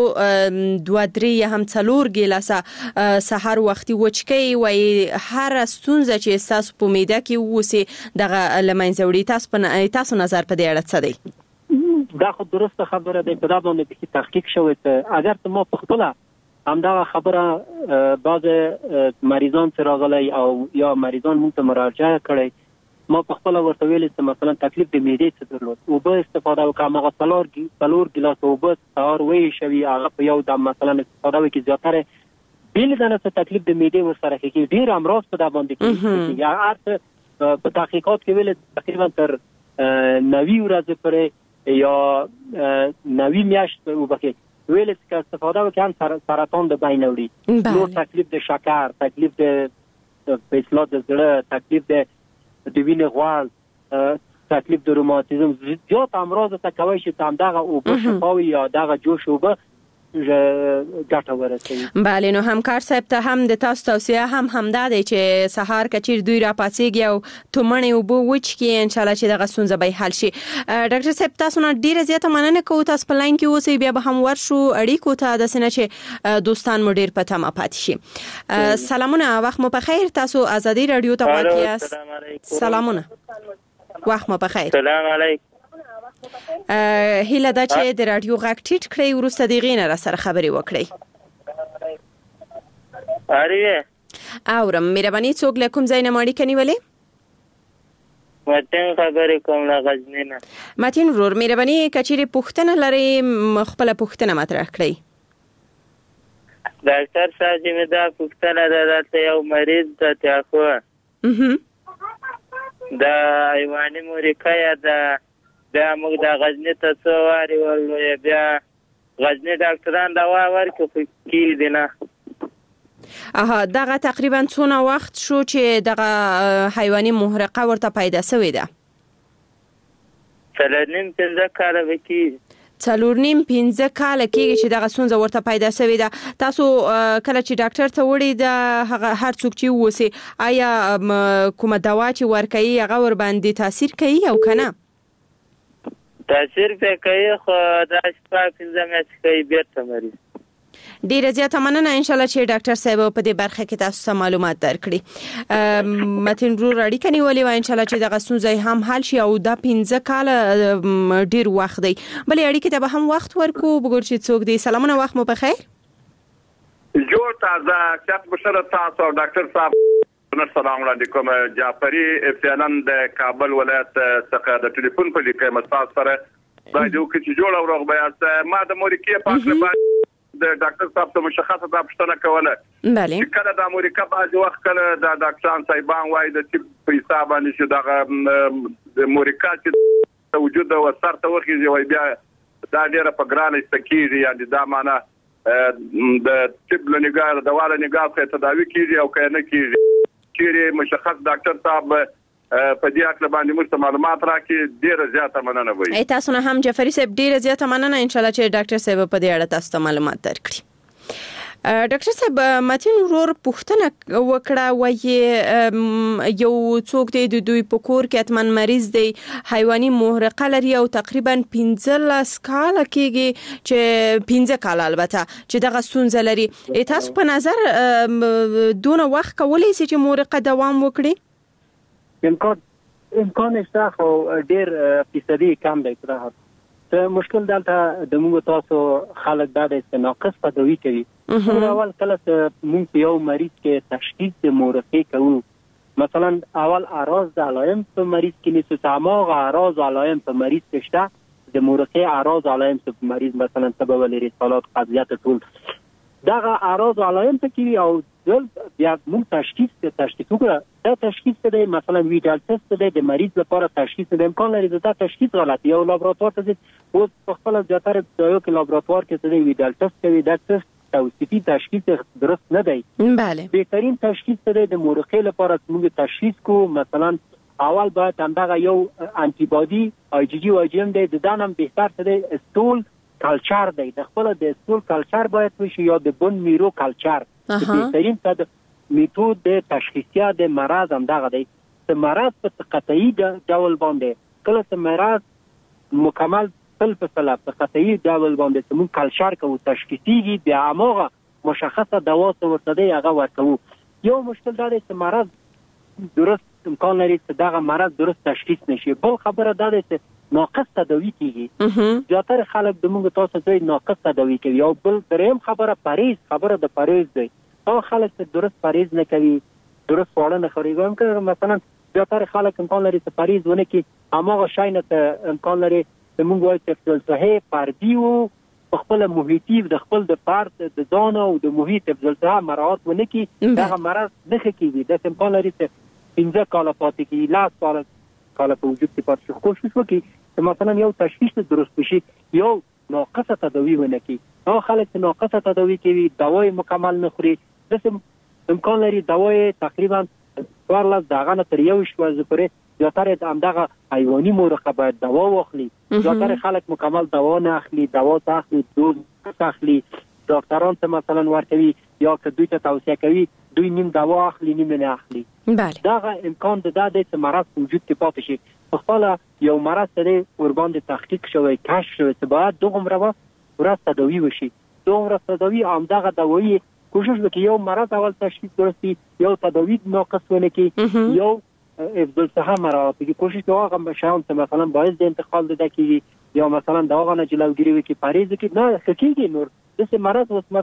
2-3 یا هم 4 ګلاسه سحر وختي وچکي وای هر ستونزه چې تاسو په معده کې وسی دغه لمنځوړي تاسو نظر په دې اړه څه دی؟ دا خو درسته خبره ده په دا باندې چې تحقیق شوی ته اگر ته ما په خپل همدغه خبره بعض مریضان سره او یا مریضان مونږ ته مراجعه کړي ما په خپل ورته ویل چې مثلا تکلیف د معدې څخه درلود او به استفاده وکړم هغه 4 ګلاس او به سهار وی شوی هغه په یو د مثلا استفاده وکړي زیاتره بیل دنه څه تکلیف د معدې ورسره کې ډیر امراض په دا باندې کې یا ارته په تحقیقات کې ویل تقریبا تر 90 ورځې پرې یا 90 میاشت وبکه ویل چې استفاده وکړم سرطان د بین وړي نو تکلیف د شکر تکلیف د اصلاح د زړه تکلیف د وینې غوړ تکلیف د روماتیزم زیات امراض ته کوي چې همدغه او په شفاوي یا دغه جوش او به ګټه ورسوي. بله نو همکار صاحب ته هم د تاسو توصیه همدا دی چې سحر کچیر دوی را پاتېږي او تومنې او بو وچ کې ان شاء الله چې دغه ستونزه به حل شي. ډاکټر صاحب تاسو نه ډیره زیاته مننه کوم تاسو په لاین کې اوسئ بیا به هم ورشو اړیکو ته د سینه چې دوستان مو ډیر پته ما پاتې شي. سلامونه وخت مو په خیر تاسو ازادي رادیو ته واقعیت سلامونه وخت مو په خیر. سلام علیکم. هیله دا چې د رادیو غږ ټیټ کړئ ورسته دغه نه را سره خبري وکړئ. اورم مهرباني څوک له کوم ځای نه اړیکه نیولې؟ متین خبرې کوم له غزنی نه. متین ورور مهرباني کچېرې پوښتنه لري خپل پوښتنه مطرح کړئ. ډاکټر صاحب چې مې دا پوښتنه ده یو مریض د تیاخو دا حیواني مورکه یا بیا موږ د غزنی ته څو وارې ورلو بیا غزنی ډاکټران دوا ورکړي خو کېږي نه. دغه تقریبا څونه وخت شو چې دغه حیواني محرقه ورته پیدا شوې ده؟ 4.5 کاله به کېږي. 4.5 کاله کېږي چې دغه ستونزه ورته پیدا شوې ده. تاسو کله چې ډاکټر ته وړي د هر څوک چې ووسی آیا کومه دوا چې ورکوي هغه ور باندې تاثیر کوي او کنه؟ تاثیر پې کوي خو دا شپه 15 میاشتې کوي بیرته مریض. ډیره زیاته مننه ان شاء الله چې ډاکټر صاحب په دې برخه کې تاسو ته معلومات درکړي. متین ورور اړیکه نیولې و ان شاء الله چې دغه ستونزه هم حل شي او دا 15 کاله ډیر وخت دی. بلې اړیکه ته به هم وخت ورکو وګور چې څوک دی. سلامونه وخت مو بخیر. جوړ تازه چت بشرت تاسو ډاکټر صاحب السلام علیکم. جعفری فعلا د کابل ولایت څخه د ټلیفون په لیکه مساس سره باید یو کې جوړ او روغ بیاست. ما د مورکې په اړه د ډاکټر صاحب ته مشخصه دا پوښتنه کوله. بله. کله د امریکا په وخت کله د ډاکټران صاحبان وایي د چې په حساب باندې چې د امریکا چې وجود او سر ته ورخیږي وای بیا دا ډیره په ګرانه استکیږي یعنی دا معنا د طب له نگاه د واله نگاه ته تداوی کیږي او کنه کیږي. چیرې مشخص ډاکټر صاحب په دې اړه باندې موږ معلومات راکړي ډیره زیاته مننه وایي. تاسو نه هم جعفری صاحب ډیره زیاته مننه ان شاء الله چې ډاکټر صاحب په دې اړه تاسو ته معلومات درکړي. ډاکټر صاحب متین ورور پوښتنه وکړه وایي یو څوک دی د دوی په کور کې اتمن مریض دی حیواني محرقه لري او تقریبا 15 کاله کېږي چې 15 کاله البته چې دغه ستونزه لري. تاسو په نظر دونه وخت کولی شي چې محرقه دوام وکړي؟ امکان شته خو ډیر فیصدي کم دی. مشکل دلته د موږ تاسو خلک دا د ناقص تداوی کوي. اول کله موږ یو مریض کې تشخیص د محرقه کوو مثلا اول اعراض د علائم په مریض کې نیسو تمام اعراض علائم په مریض کې شته د محرقه اعراض علائم په مریض مثلا سبب لري سالات قضیات ټول دغه اعراض علائم ته کې او بیا موږ تشخیص وکړه. دا تشخیص دی مثلا ویډیال تست دی د مریض لپاره تشخیص د امکان لري دا تشخیص غلط یو لابراتوار ته اوس په خپل ځاتره یو کې لابراتوار کې دی ویډیال تست کوي دا تست توصیفي تشخیص درست نه دی. بله. بهترین تشخیص دی د محرقه لپاره موږ تشخیص کو مثلا اول باید همدغه یو انټي بادي آی جی جی او جی ام دی د دانم بهتر دی استول کلچر دی د خپل د استول کلچر باید وشي یا د بون میرو کلچر. بهترین میتود د تشخیصیا د مرض همدغه دی. د مرض په قطعي ډول باندې کله چې مرض مکمل په قطعي ډول باندې موږ کلچر کوو تشخیصي بیا هغه مشخصه دوا ورته دی هغه ورکوو. یو مشکل دا دی چې مرض درست امکان لري چې دغه مرض درست تشخیص نشي. بل خبره دا ده چې ناقص تداوی کیږي. زیاتره خلک د موږ تاسو ته ناقص تداوی کوي. او بل دریم خبره پریز خبره د پریز دی. او خلک درست پریز نه کوي درست خواړه نه خوري. ګوم که مثلا زیاتره خلک امکان لري چې پریز ونه کوي هغه شای نه امکان لري چې موږ وایو چې فلسفه فردي او خپل محیطي د خپل د فرد د ځان او د محیط فلسفه مراعات ونه کوي دغه مرض نه کیږي. د امکان لري چې 15 کاله پاتې کیږي 10 کاله په وجود کې پاتې کوشش وکړي چې مثلا یو تشخیص درست بشي یو ناقصه تداوی ونه کوي. او خلک ناقصه تداوی کوي دواي مکمل نه خوري. د امکان لري دواي تقریبا 14 دغه نه تر یو شپه پورې زیاتره همدغه حیواني محرقه باید دوا واخلي. زیاتره خلک مکمل دوا نه اخلي دوا تاخلي دوز تاخلي ډاکټران ته مثلا ورکوي یا که دوی ته توصیه کوي دوی نیم دوا اخلي نیم نه اخلي. بله. دغه امکان د چې مرض وجود کې پاتې شي. خپل یو مرض سره قربان د تحقیق شوی کشف شوی چې باید دومره ورته تداوی وشي. دومره تداوی همدغه دوايي کوشش وکړي یو مرض اول تشخیص درستی یو تداوی ناقص ونه کی یو افضل صحه مراعات کی کوشش کوي هغه شاون ته مثلا باعث د انتقال ده کی یا مثلا دغه نه جلوګیری وکي پریز کی نه حقیقي نور د مرض مثلا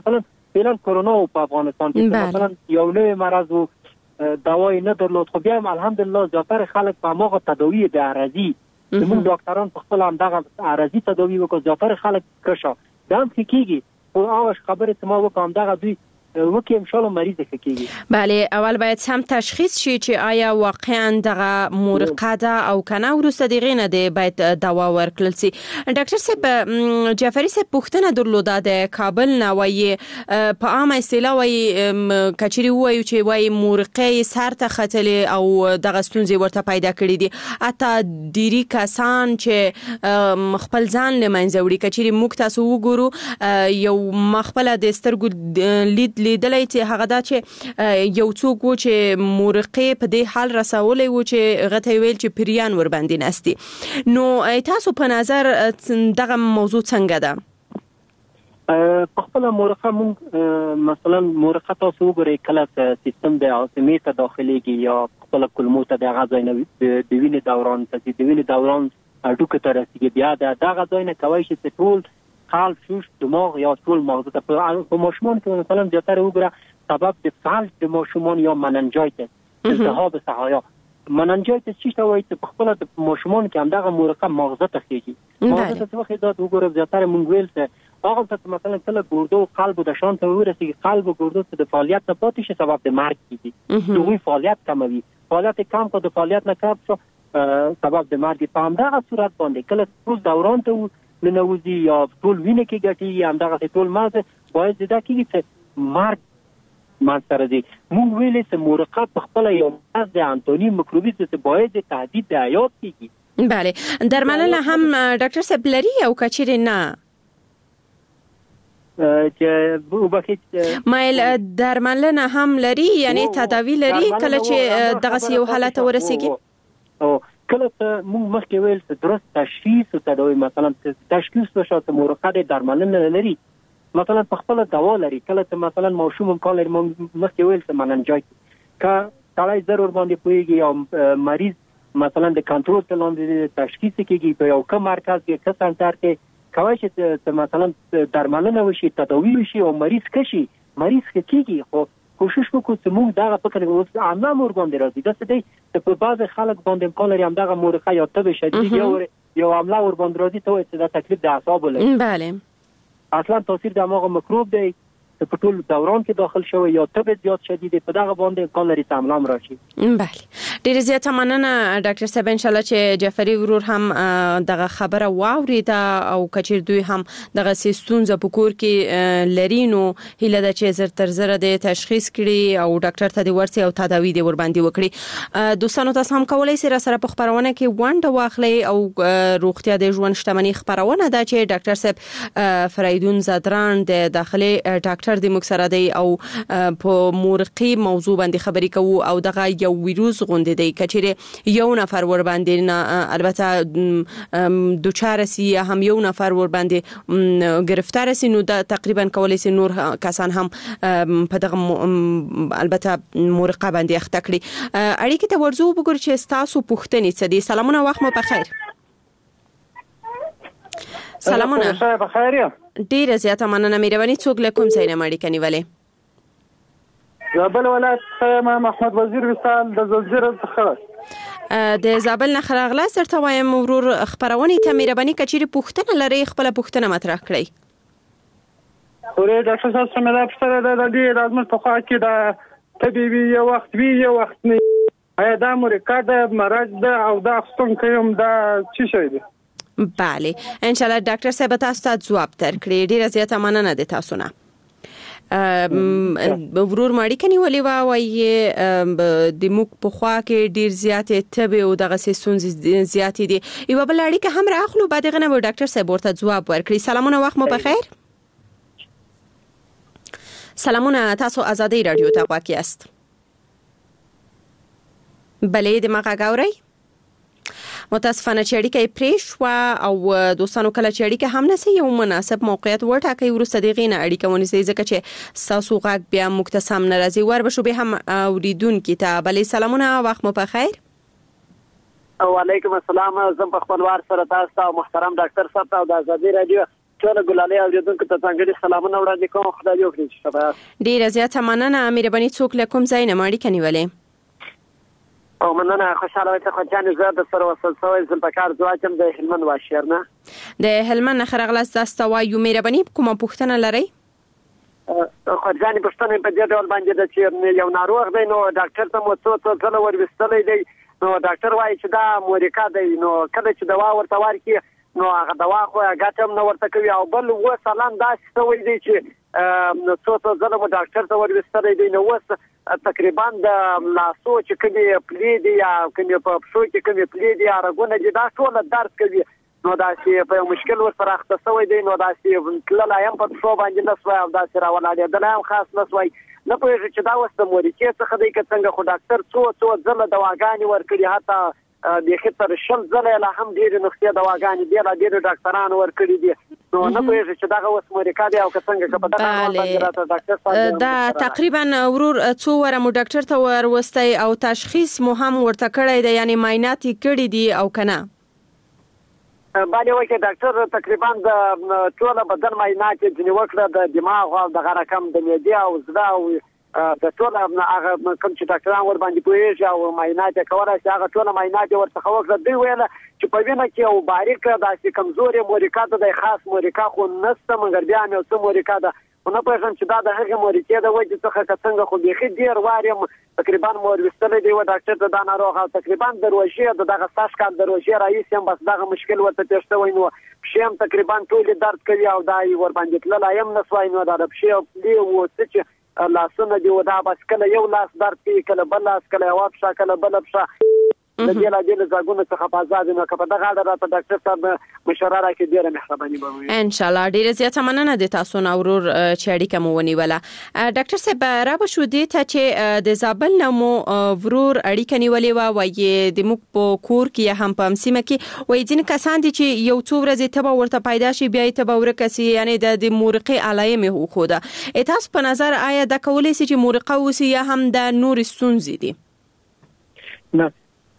فعلا کرونا په افغانستان کې مثلا یو نوې مرض وو دوايي نه درلود خو بیا هم الحمدلله زیاتره خلک په هغه تداوی د عارضي زموږ ډاکټران په خپل هم دغه عارضي تداوی وکړ زیاتره خلک کښه دا هم کیږي خو هغه خبره چې ما وکم دغه دوی وکي ان شاء الله مریض کیږي. بله اول باید سم تشخیص شي چې آیا واقعا دغه مورقه ده او کنه ورسته دغه نه دی باید دوا ورکړل شي. ډاکټر صاحب جعفری صاحب پوښتنه درلوده د کابل نه وایي په عامه اصطلاح وایي کچري وایي چې وایي مورقه سر ته ختلې او دغه ستونزې ورته پیدا کړې دي اته ډيري کسان چې خپل ځان لمنځه وړي کچري موږ تاسو وګورو یو مخبل د سترګو لید لیدلای چې هغه دا چې یو څوک و چې مورقه په دې حال رسولې و چې غته ویل چې پریان ور باندې نستي نو تاسو په نظر دغه موضوع څنګه ده؟ په خپل مورقه مونږ مثلا مورقه تاسو وګورئ کله سیستم د عاصمې ته داخليږي یا خپل کلمو ته د غذای نه د وینې دوران ته د وینې دوران اډوکه ته رسیدي بیا د غذای نه کوي چې ټول قلب شوش دماغ یا ټول مغز ته په ماشومان کې مثلا زیاتره وګوره سبب د فالج د ماشومان یا مننجایتس التهاب سحایا مننجایتس چې وایي چې خپل د ماشومان کې هم دغه مورقه مغز ته خېږي مغز ته وخت دا وګوره زیاتره مونږ ویل چې هغه ته مثلا کله ګردو قلب د شان ته ورسېږي قلب ګردو ته د فعالیت نه پاتې شي سبب د مرګ کیږي دوی فعالیت کموي فعالیت کم کو د فعالیت نه کم شو سبب د مرګ په همدغه صورت باندې کله ټول دوران ته لنوزي یا ټول وینه کې ګټي هم دغه ټول مازه باید دا کیږي چې مرګ مانسره دي موږ ویلې چې مورقه په خپل یو از د انټونی مکروبیس ته باید تهدید د حیات کیږي. بله درملنه هم ډاکټر صاحب لري او کچیر نه چې وبخښه مایل درملنه هم لري یعنی تداوی لري کله چې دغه یو حالت ورسیږي او کله ته موږ مخکې ویل چې درست تشخیص او تداوی مثلا تشخیص وشاته مورقه د درملنه لري مثلا په خپل دوا لري کله ته مثلا ماشوم کال لري مخکې ویل چې مننجایتس کا تړای ضرور باندې پويږي او مریض مثلا د کنټرول تلاندې تشخیص کیږي په یو کوم مرکز کې څه سنټر کې کوي چې مثلا درملنه وشي تداوی وشي او مریض کشي مریض کیږي خو کوشش وکړو چې موږ دغه فکر وکړو عامه مور باندې راځي دا څه دی په بعض خلک باندې امکان لري هم دغه مورقه یا تب شدید یو عامه ور باندې راځي ته چې دا تکلیف د اعصاب لري بله اصلا تاثیر د هغه مکروب دی په ټول دوران کې داخل شوی یا تب زیات شدید په دغه باندې امکان لري تمام راشي. بله ډیر زیات مننه ډاکټر صاحب ان شاء الله چې جعفری ورور هم دغه خبره واوریده او کچیر دوی هم دغه سیستونز په کور کې لري نو هله د چې زر تر زر د تشخیص کړي او ډاکټر ته دی ورسي او تداوی دی ور باندې وکړي. دوستانو تاسو هم کولای شئ را سره په خبرونه کې ونډه واخلئ او روغتیا د ژوند شتمنۍ خبرونه ده چې ډاکټر صاحب فریدون زدران د داخلي ډاکټر د مکسره دی او په مورقي موضوع باندې خبرې کوو او دغه یو ویروس غونډې دی کچېره یو نفر ور باندې البته دوچاره سي هم یو نفر ور باندې گرفتار سي نو دا تقریبا کولای سي نور کسان هم په دغه البته مورقه باندې اخته کړي. اړیکې ته ورزو وګورئ چې تاسو پوښتنې څه دي. سلامونه وخت مو بخیر. سلامونه بخیر یم ډیره زیاته مننه مهرباني څوک له کوم ځای نه مړی کنيولې زابل ولایت ما محمد وزیر وصال د زلزلې څخه د زابل نه خراغله سره وایم ورور خبرونه ته مهرباني کچېری پوښتنه لري خپل پوښتنه مطرح کړئ. اورې ډاکټر صاحب سره مې پوښتنه د دې لازم په خوا کې د طبيبي یو وخت نه آیا دا مورقه د مرض ده او دا خصوصا کوم دا څه شي دی؟ بله ان شاء الله ډاکټر صاحب تاسو ته جواب درکړي. ډیره زیاته مننه ده تاسو نه. ورور ماړی کني ولې وایي د موږ په خوا کې ډیر زیاتې تبه او دغه سونز زیاتې دي. یو بل اړیکه هم راخلو بعد غنه به ډاکټر صاحب ورته جواب ورکړي. سلامونه وخت مو بخیر. سلامونه تاسو آزادۍ رادیو ته واقع است. بله د مغه غوري متاسفانه چې اړیکه پریښوا او دوستانو کله چې اړیکه هم نسي یو مناسب موقعیت وټاکي ورسته دغه نه اړیکه ونیسي ځکه چې ساسو غاک بیا مکتسم ناراضي ور بشو به هم اوریدونکو ته بلې سلامونه وخت مو بخیر. وعلیکم السلام. زم په خپلوار سره تاسو محترم ډاکټر صاحب او د آزادۍ رادیو ټول ګلالي اوریدونکو ته ځانګړي سلامونه وړاندې کوم. خدای دې وکړي چې شباب ډیره زیاته مننه. مهرباني څوک له کوم ځای نه اړیکه نیولې؟ او مننه. خوشاله وای ته خو جان زه د سره وصل سوی زلبکار زواجم د هلمند واشیر نه د هلمند نه خرغلاس تاسو وایو. مهرباني کومه پوښتنه لرئ؟ خو ځانې پوښتنه په دې ډول باندې ده چې یو ناروغ دی نو ډاکټر ته مو څو ځله ورسېدلی دی نو ډاکټر وایي چې دا مورکا دی نو کله چې دوا ورته ورکړي نو هغه دوا خو ګټه هم نه ورته کوي او بل اوس الان داسې شوی دی چې څو ځله مو ډاکټر ته ورسېدلی دی نو اوس تقریبا د لاسو چې کومې پلې دي یا کومې په پښو کې کومې پلې دي یا رګونه دي دا ټول درد کوي نو داسې په مشکل ورسره اخته شوی دی نو داسې تللی هم په پښو باندې نه سوی او داسې راولاړېدلی هم خاص نه سوی نه پوهېږي چې دا اوس د مورکې څخه دی که څنګه خو ډاکټر څو ځله دواګانې ورکړي حتی بیخي تر 10 ځله لا هم ډېرې نسخې دواګانې بېلابېلو ډاکټرانو ورکړي دي نو نه پوهېږي چې دغه اوس مورکا دی او که څنګه که په دغه ډول باندې راته ډاکټر دا تقریبا ورور څو واره مو ډاکټر ته وروستی او تشخیص مو هم ورته کړی دی یعنې معاینات یې کړي دي او که نه؟ باندې وایي چې ډاکټر تقریبا د ټوله بدن معاینات یې ځینې وکړه د دماغ او دغه رقم د معدې او زړه او د ټوله هغه کوم چې ډاکټران ور باندې پوهېږي او معاینات یې کولی شي هغه ټوله معاینات یې ورڅخه وکړه. دوی ویله چې په وینه کې یو باریکه داسې کمزورې مورکا ده دی خاص مورکا خو نشته مګر بیا هم یو څه مورکا ده خو نه پوهېږم چې دا د هغې مورکې د وجې څخه که څنګه خو بیخي ډېر وار یم تقریبا مو ورسېدلی دی و ډاکټر ته دا ناروغ او تقریبا د روژې د دغه سږ کال د روژې راهیسې هم بس دغه مشکل ورته پېښ شوی نو پښې هم تقریبا ټولې درد کوي او دا یې ور باندې تللی هم نه سوی نو دا د پښې او پلې و څه چې لاسونه دي و دا بس کله یو لاس درد کوي کله بل لاس کله یوه پښه کله بله پښه د بېلابېلو ځواګونو څخه په ازاد نو که په دغه اړه راته ډاکټر صاحب مشوره راکړي ډېره مهرباني به وي. انشاءالله. ډېره زیاته مننه د تاسو نه ورور چې اړیکه مو ونیوله. ډاکټر صاحب را به شو دې ته چې د زابل نه مو ورور اړیکه نیولې وه وایي د موږ په کور کې یا هم په سیمه کې وایي ځینې کسان دي چې یو څو ورځې تبه ورته پیدا شي بیا یې تبه ورکه سي یعنې د مورقې علایم یې وښوده. تاسو په نظر آیا دا کولی سي چې مورقه اوسي یا هم د نورې ستونزې دي؟ نه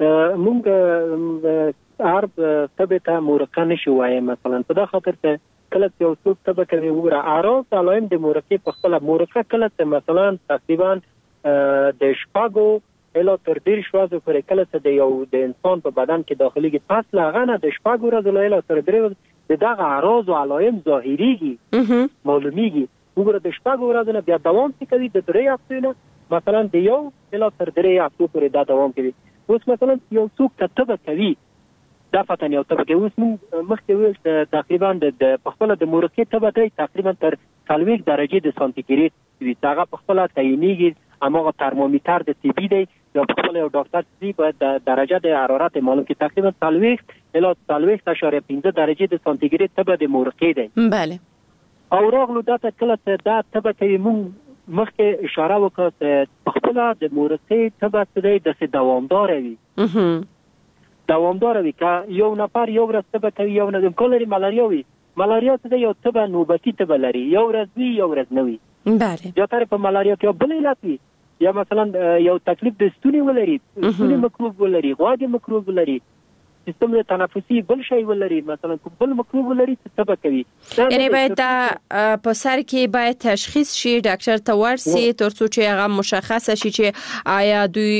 مونږ هر تبه ته مورقه نشو وایي مثلا په دا خاطر ته کله چې یو څوک تبه کوي وګوره اعراض علایم د مورقې په خپله مورقه کله چې مثلا تقریبا د شپږو الا تر 10 ورځې پورې کله چې د یو د انسان په بدن کې داخليږي پس له هغه نه د شپږو ورځو الا تر 3 ورځې دغه اعراض او علایم ظاهريږي معلومیږي. وګوره د شپږو ورځو نه بیا دوام کوي د 3 هفتو نه مثلا د یو الا تر 3 هفتو پورې دا دوام کوي. اوس مثلا یو څوک تبه کوي دا فتن یو تبه کوي اوس موږ مخکې ویل تقریبا د پخپله د مورقې تبه دی تقریبا تر 40 درجې د سانتیګریډ وي هغه پخپله تعینېږي هماغه ترمامیتر د طبي دی یا پخپله یو ډاکټر طبي باید د درجه د حرارت معلوم کړي تقریبا 40 الی 40.5 درجې د سانتیګریډ تبه د مورقې دی. بله. او راغلو دا ته کله چې دا تبه کوي موږ مخکې اشاره وکړه چې پخپله د مورقې تبه چې دی داسې دوامداره وي دوامداره وي که یو نفر یو ورځ تبه کوي یو ورځ امکان لري ملاریا وي ملاریا چې دی یو تبه نوبتي تبه لري یو ورځ وي یو ورځ نه وي. بله. زیاتره په ملاریا کې یو بل علت وي یا مثلا یو تکلیف د ستوني ولري ستوني مکروب ولري غوږ مکروب ولري سیستم تنفسي بل شی ولري مثلا بل مکروب ولري چې تبه کوي یعنی باید په سر کې باید تشخیص شي ډاکټر ته ورسي ترڅو چې هغه مشخص شي چې آیا دوی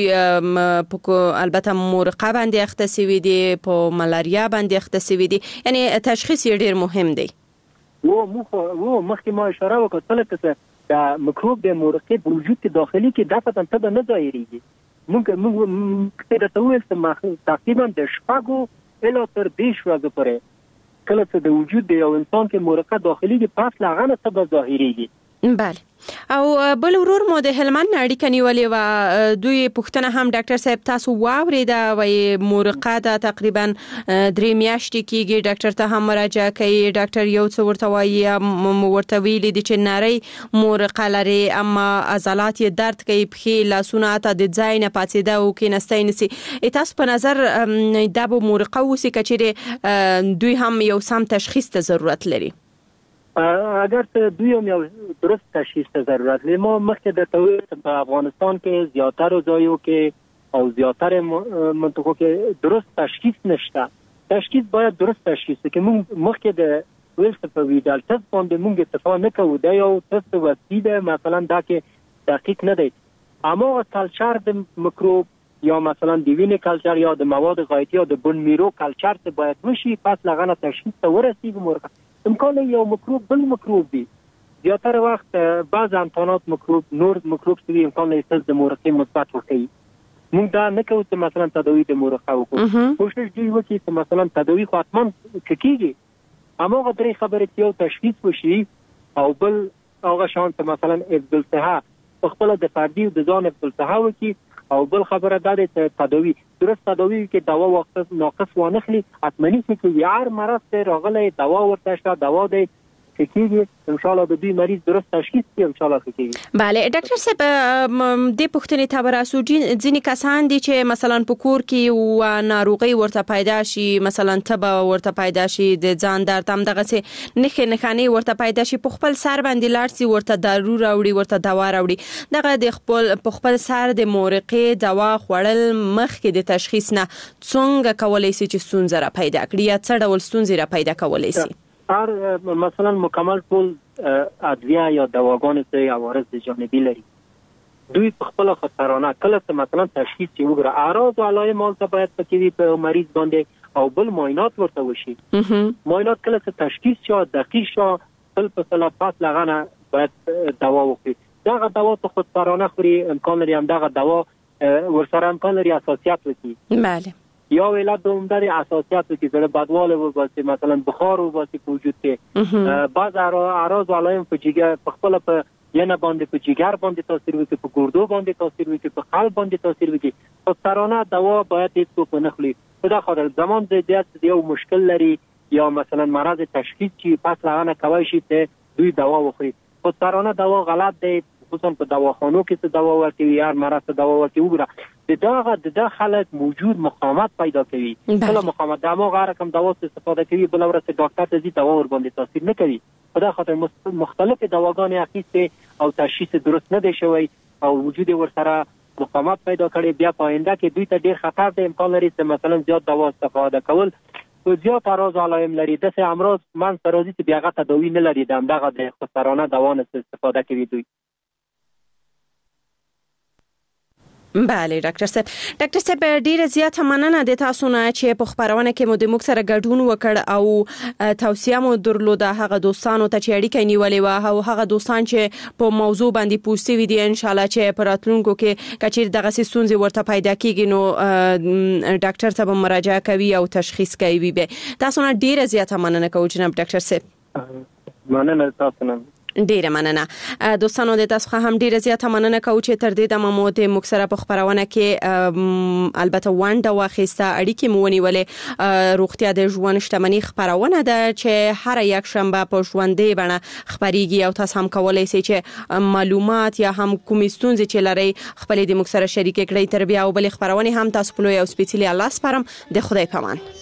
البته مورقه باندې اخته شوي دي په ملاریا باندې اخته شوي دي یعنی تشخیص یې ډیر مهم دی. مخکې ما اشاره وکړه چې د مکروب د مورقې په وجود کې داخلي کې دا فتن تبه نه ظاهرېږي. موږ د تویل څخه تقریبا د شپږو الی تر 10 ورځې پورې کله چې د وجود د یو انسان کې مورقه داخلي کې پاس لا غنه تبه ظاهرېږي. بله. او بل ورور مو د هلمند اړیکه نیولې و دوی پوښتنه هم ډاکټر صاحب تاسو واورېده وایي مورقه ده تقریبا 3 میاشتې کېږي ډاکټر ته هم مراجعه کوي ډاکټر یو څه ورته وایي ورته ویلي دي چې نری مورقه لري اما عضلات یې درد کوي پښې لاسونه حتی د ځای نه پاڅېده او کېنستی نسي. تاسو په نظر دا به مورقه اوسي که چیرې دوی هم یو سم تشخیص ته ضرورت لري؟ اگر ته دوی هم یو درست تشخیص ته ضرورت لري. ما مخکې درته ویل په افغانستان کې زیاترو ځایو کې او زیاتره منطقو کې درست تشخیص نشته. تشخیص باید درست تشخیص کې موږ مخکې د سویل په ویډال ټست باندې موږ اتفاق نه کوو دا یو ټست وسیله مثلا دا کې دقیق نه دی اما کلچر د میکروب یا مثلا د وینې کلچر یا د مواد غایطی یا د بون میرو کلچر ته باید وشي پس لغنه تشخیص ته ورسیږي مرغه امکان یو میکروب بل میکروب دی زیاتره وخت بعض امکانات نور میکروب سوی امکان لري د مرغه مثبت وکړي موږ دا نه کوو چې مثلا تداوی د مرغه وکړو کوشش دی وکړي چې مثلا تداوی خو حتما کیږي اما غوړي خبره چې یو تشخیص وشي او بل هغه شان ته مثلا ابدلته خپل د فردي د ځان ابدلته وکړي او بل خبره دا ده چې تداوی درست تداوی کې دوا وخت ناقص وانخلي اتمنی چې یار مرض راغلی دوا ورته شته دوا دی کېږي ان شاء الله د دې مریض درست تشخیص کې ان شاء الله کېږي bale ډاکټر صاحب د پښتنې تبراسو ځینې کسان دي چې مثلا په کور کې و ناروغي ورته پیدا شي مثلا تبه ورته پیدا شي د ځان درد هم دغه څه نخانه ورته پیدا شي په خپل سر باندې لاړ سي ورته دارو راوړي ورته دوا راوړي دغه د خپل سر د مورقې دوا خوړل مخکې د تشخیص نه څنګه کولای شي چې ستونزه را پیدا کړي یا څه ډول ستونزه را پیدا کولای شي مثلا مکمل ټول ادویه یا دواګان ته عوارض جانبي لري دوی په خپل خطرانه کله چې مثلا تشخیص وګړه اعراض او علائم ته باید پکې په مریض باندې او بل معاینات ورته وشي معاینات کله چې تشخیص شو دقیق شو بل په صلاح پاس لغانه باید دوا وکړي دغه دوا ته خطرانه خوري امکان لري هم دغه دوا ورسره امکان لري اساسیت وکړي بله یا علت دومداري اساسیات کې زړه بدواله وباسي مثلا بخار وباسي په وجود کې بعض اعراض علائم په جګر په خپل په ینه باندې په جګر باندې تاثیر وکړي په ګردو باندې تاثیر وکړي په قلب باندې تاثیر وکړي په سرانه دوا باید هیڅ په نه خلی په دا خاطر زمان د یو مشکل لري یا مثلا مرض تشخیص چې پس لغانه کوي شي ته دوی دوا وخوري په سرانه دوا غلط دی خصوصا په دواخانو کې څه دوا ورکوي یا مرض دوا ورکوي وګوره د خلک موجود مقاومت پیدا کوي کله مقاومت دمو غیر کم دوا استفاده کوي بل ورته ډاکټر ته ځي دوا ور باندې تاثیر نه کوي په دا خاطر مختلف دواګانې اخیسته او تشخیص درست نه دی شوی او وجود ورسره مقاومت پیدا کړي بیا پاینده کې دوی ته ډیر خطر دی امکان لري چې مثلا زیات دوا استفاده کول او زیات اعراض علائم لري د څه امراض من سرازي چې بیا غته تداوی نه لري دغه د خطرانه دوا نه استفاده کوي دوی بله ډاکټر صاحب ډیره زیاته مننه د تاسو نه چې په خبرونه کې مو د موږ سره ګډون وکړ او توصیه مو درلوده هغه دوستانو ته چې اړیکه نیولې و او هغه دوستان چې په موضوع باندې پوښتنه وي دي ان شاء الله چې په راتلونکو کې کچیر دغه ستونزې ورته پیدا کیږي نو ډاکټر ته مراجعه کوي او تشخیص کوي به تاسو نه ډیره زیاته مننه کوم جناب ډاکټر صاحب مننه تاسو نه ډیره مننه دوستانو د تاسو هم ډیره زیاته مننه کوم چې تر دې د ماموت مکسره په خبرونه کې البته وانډه واخیسته اړیکې مو ونیولې روغتیا د ژوند شتمنۍ خبرونه ده چې هر یک شنبه په ژوندې بڼه خبريږي او تاسو هم کولای شئ چې معلومات یا هم کوم ستونزې چې لري خپل د مکسره شریک کړئ تر بیا او بل خبرونه هم تاسو په لوی او سپیڅلي الله سپارم د خدای پامان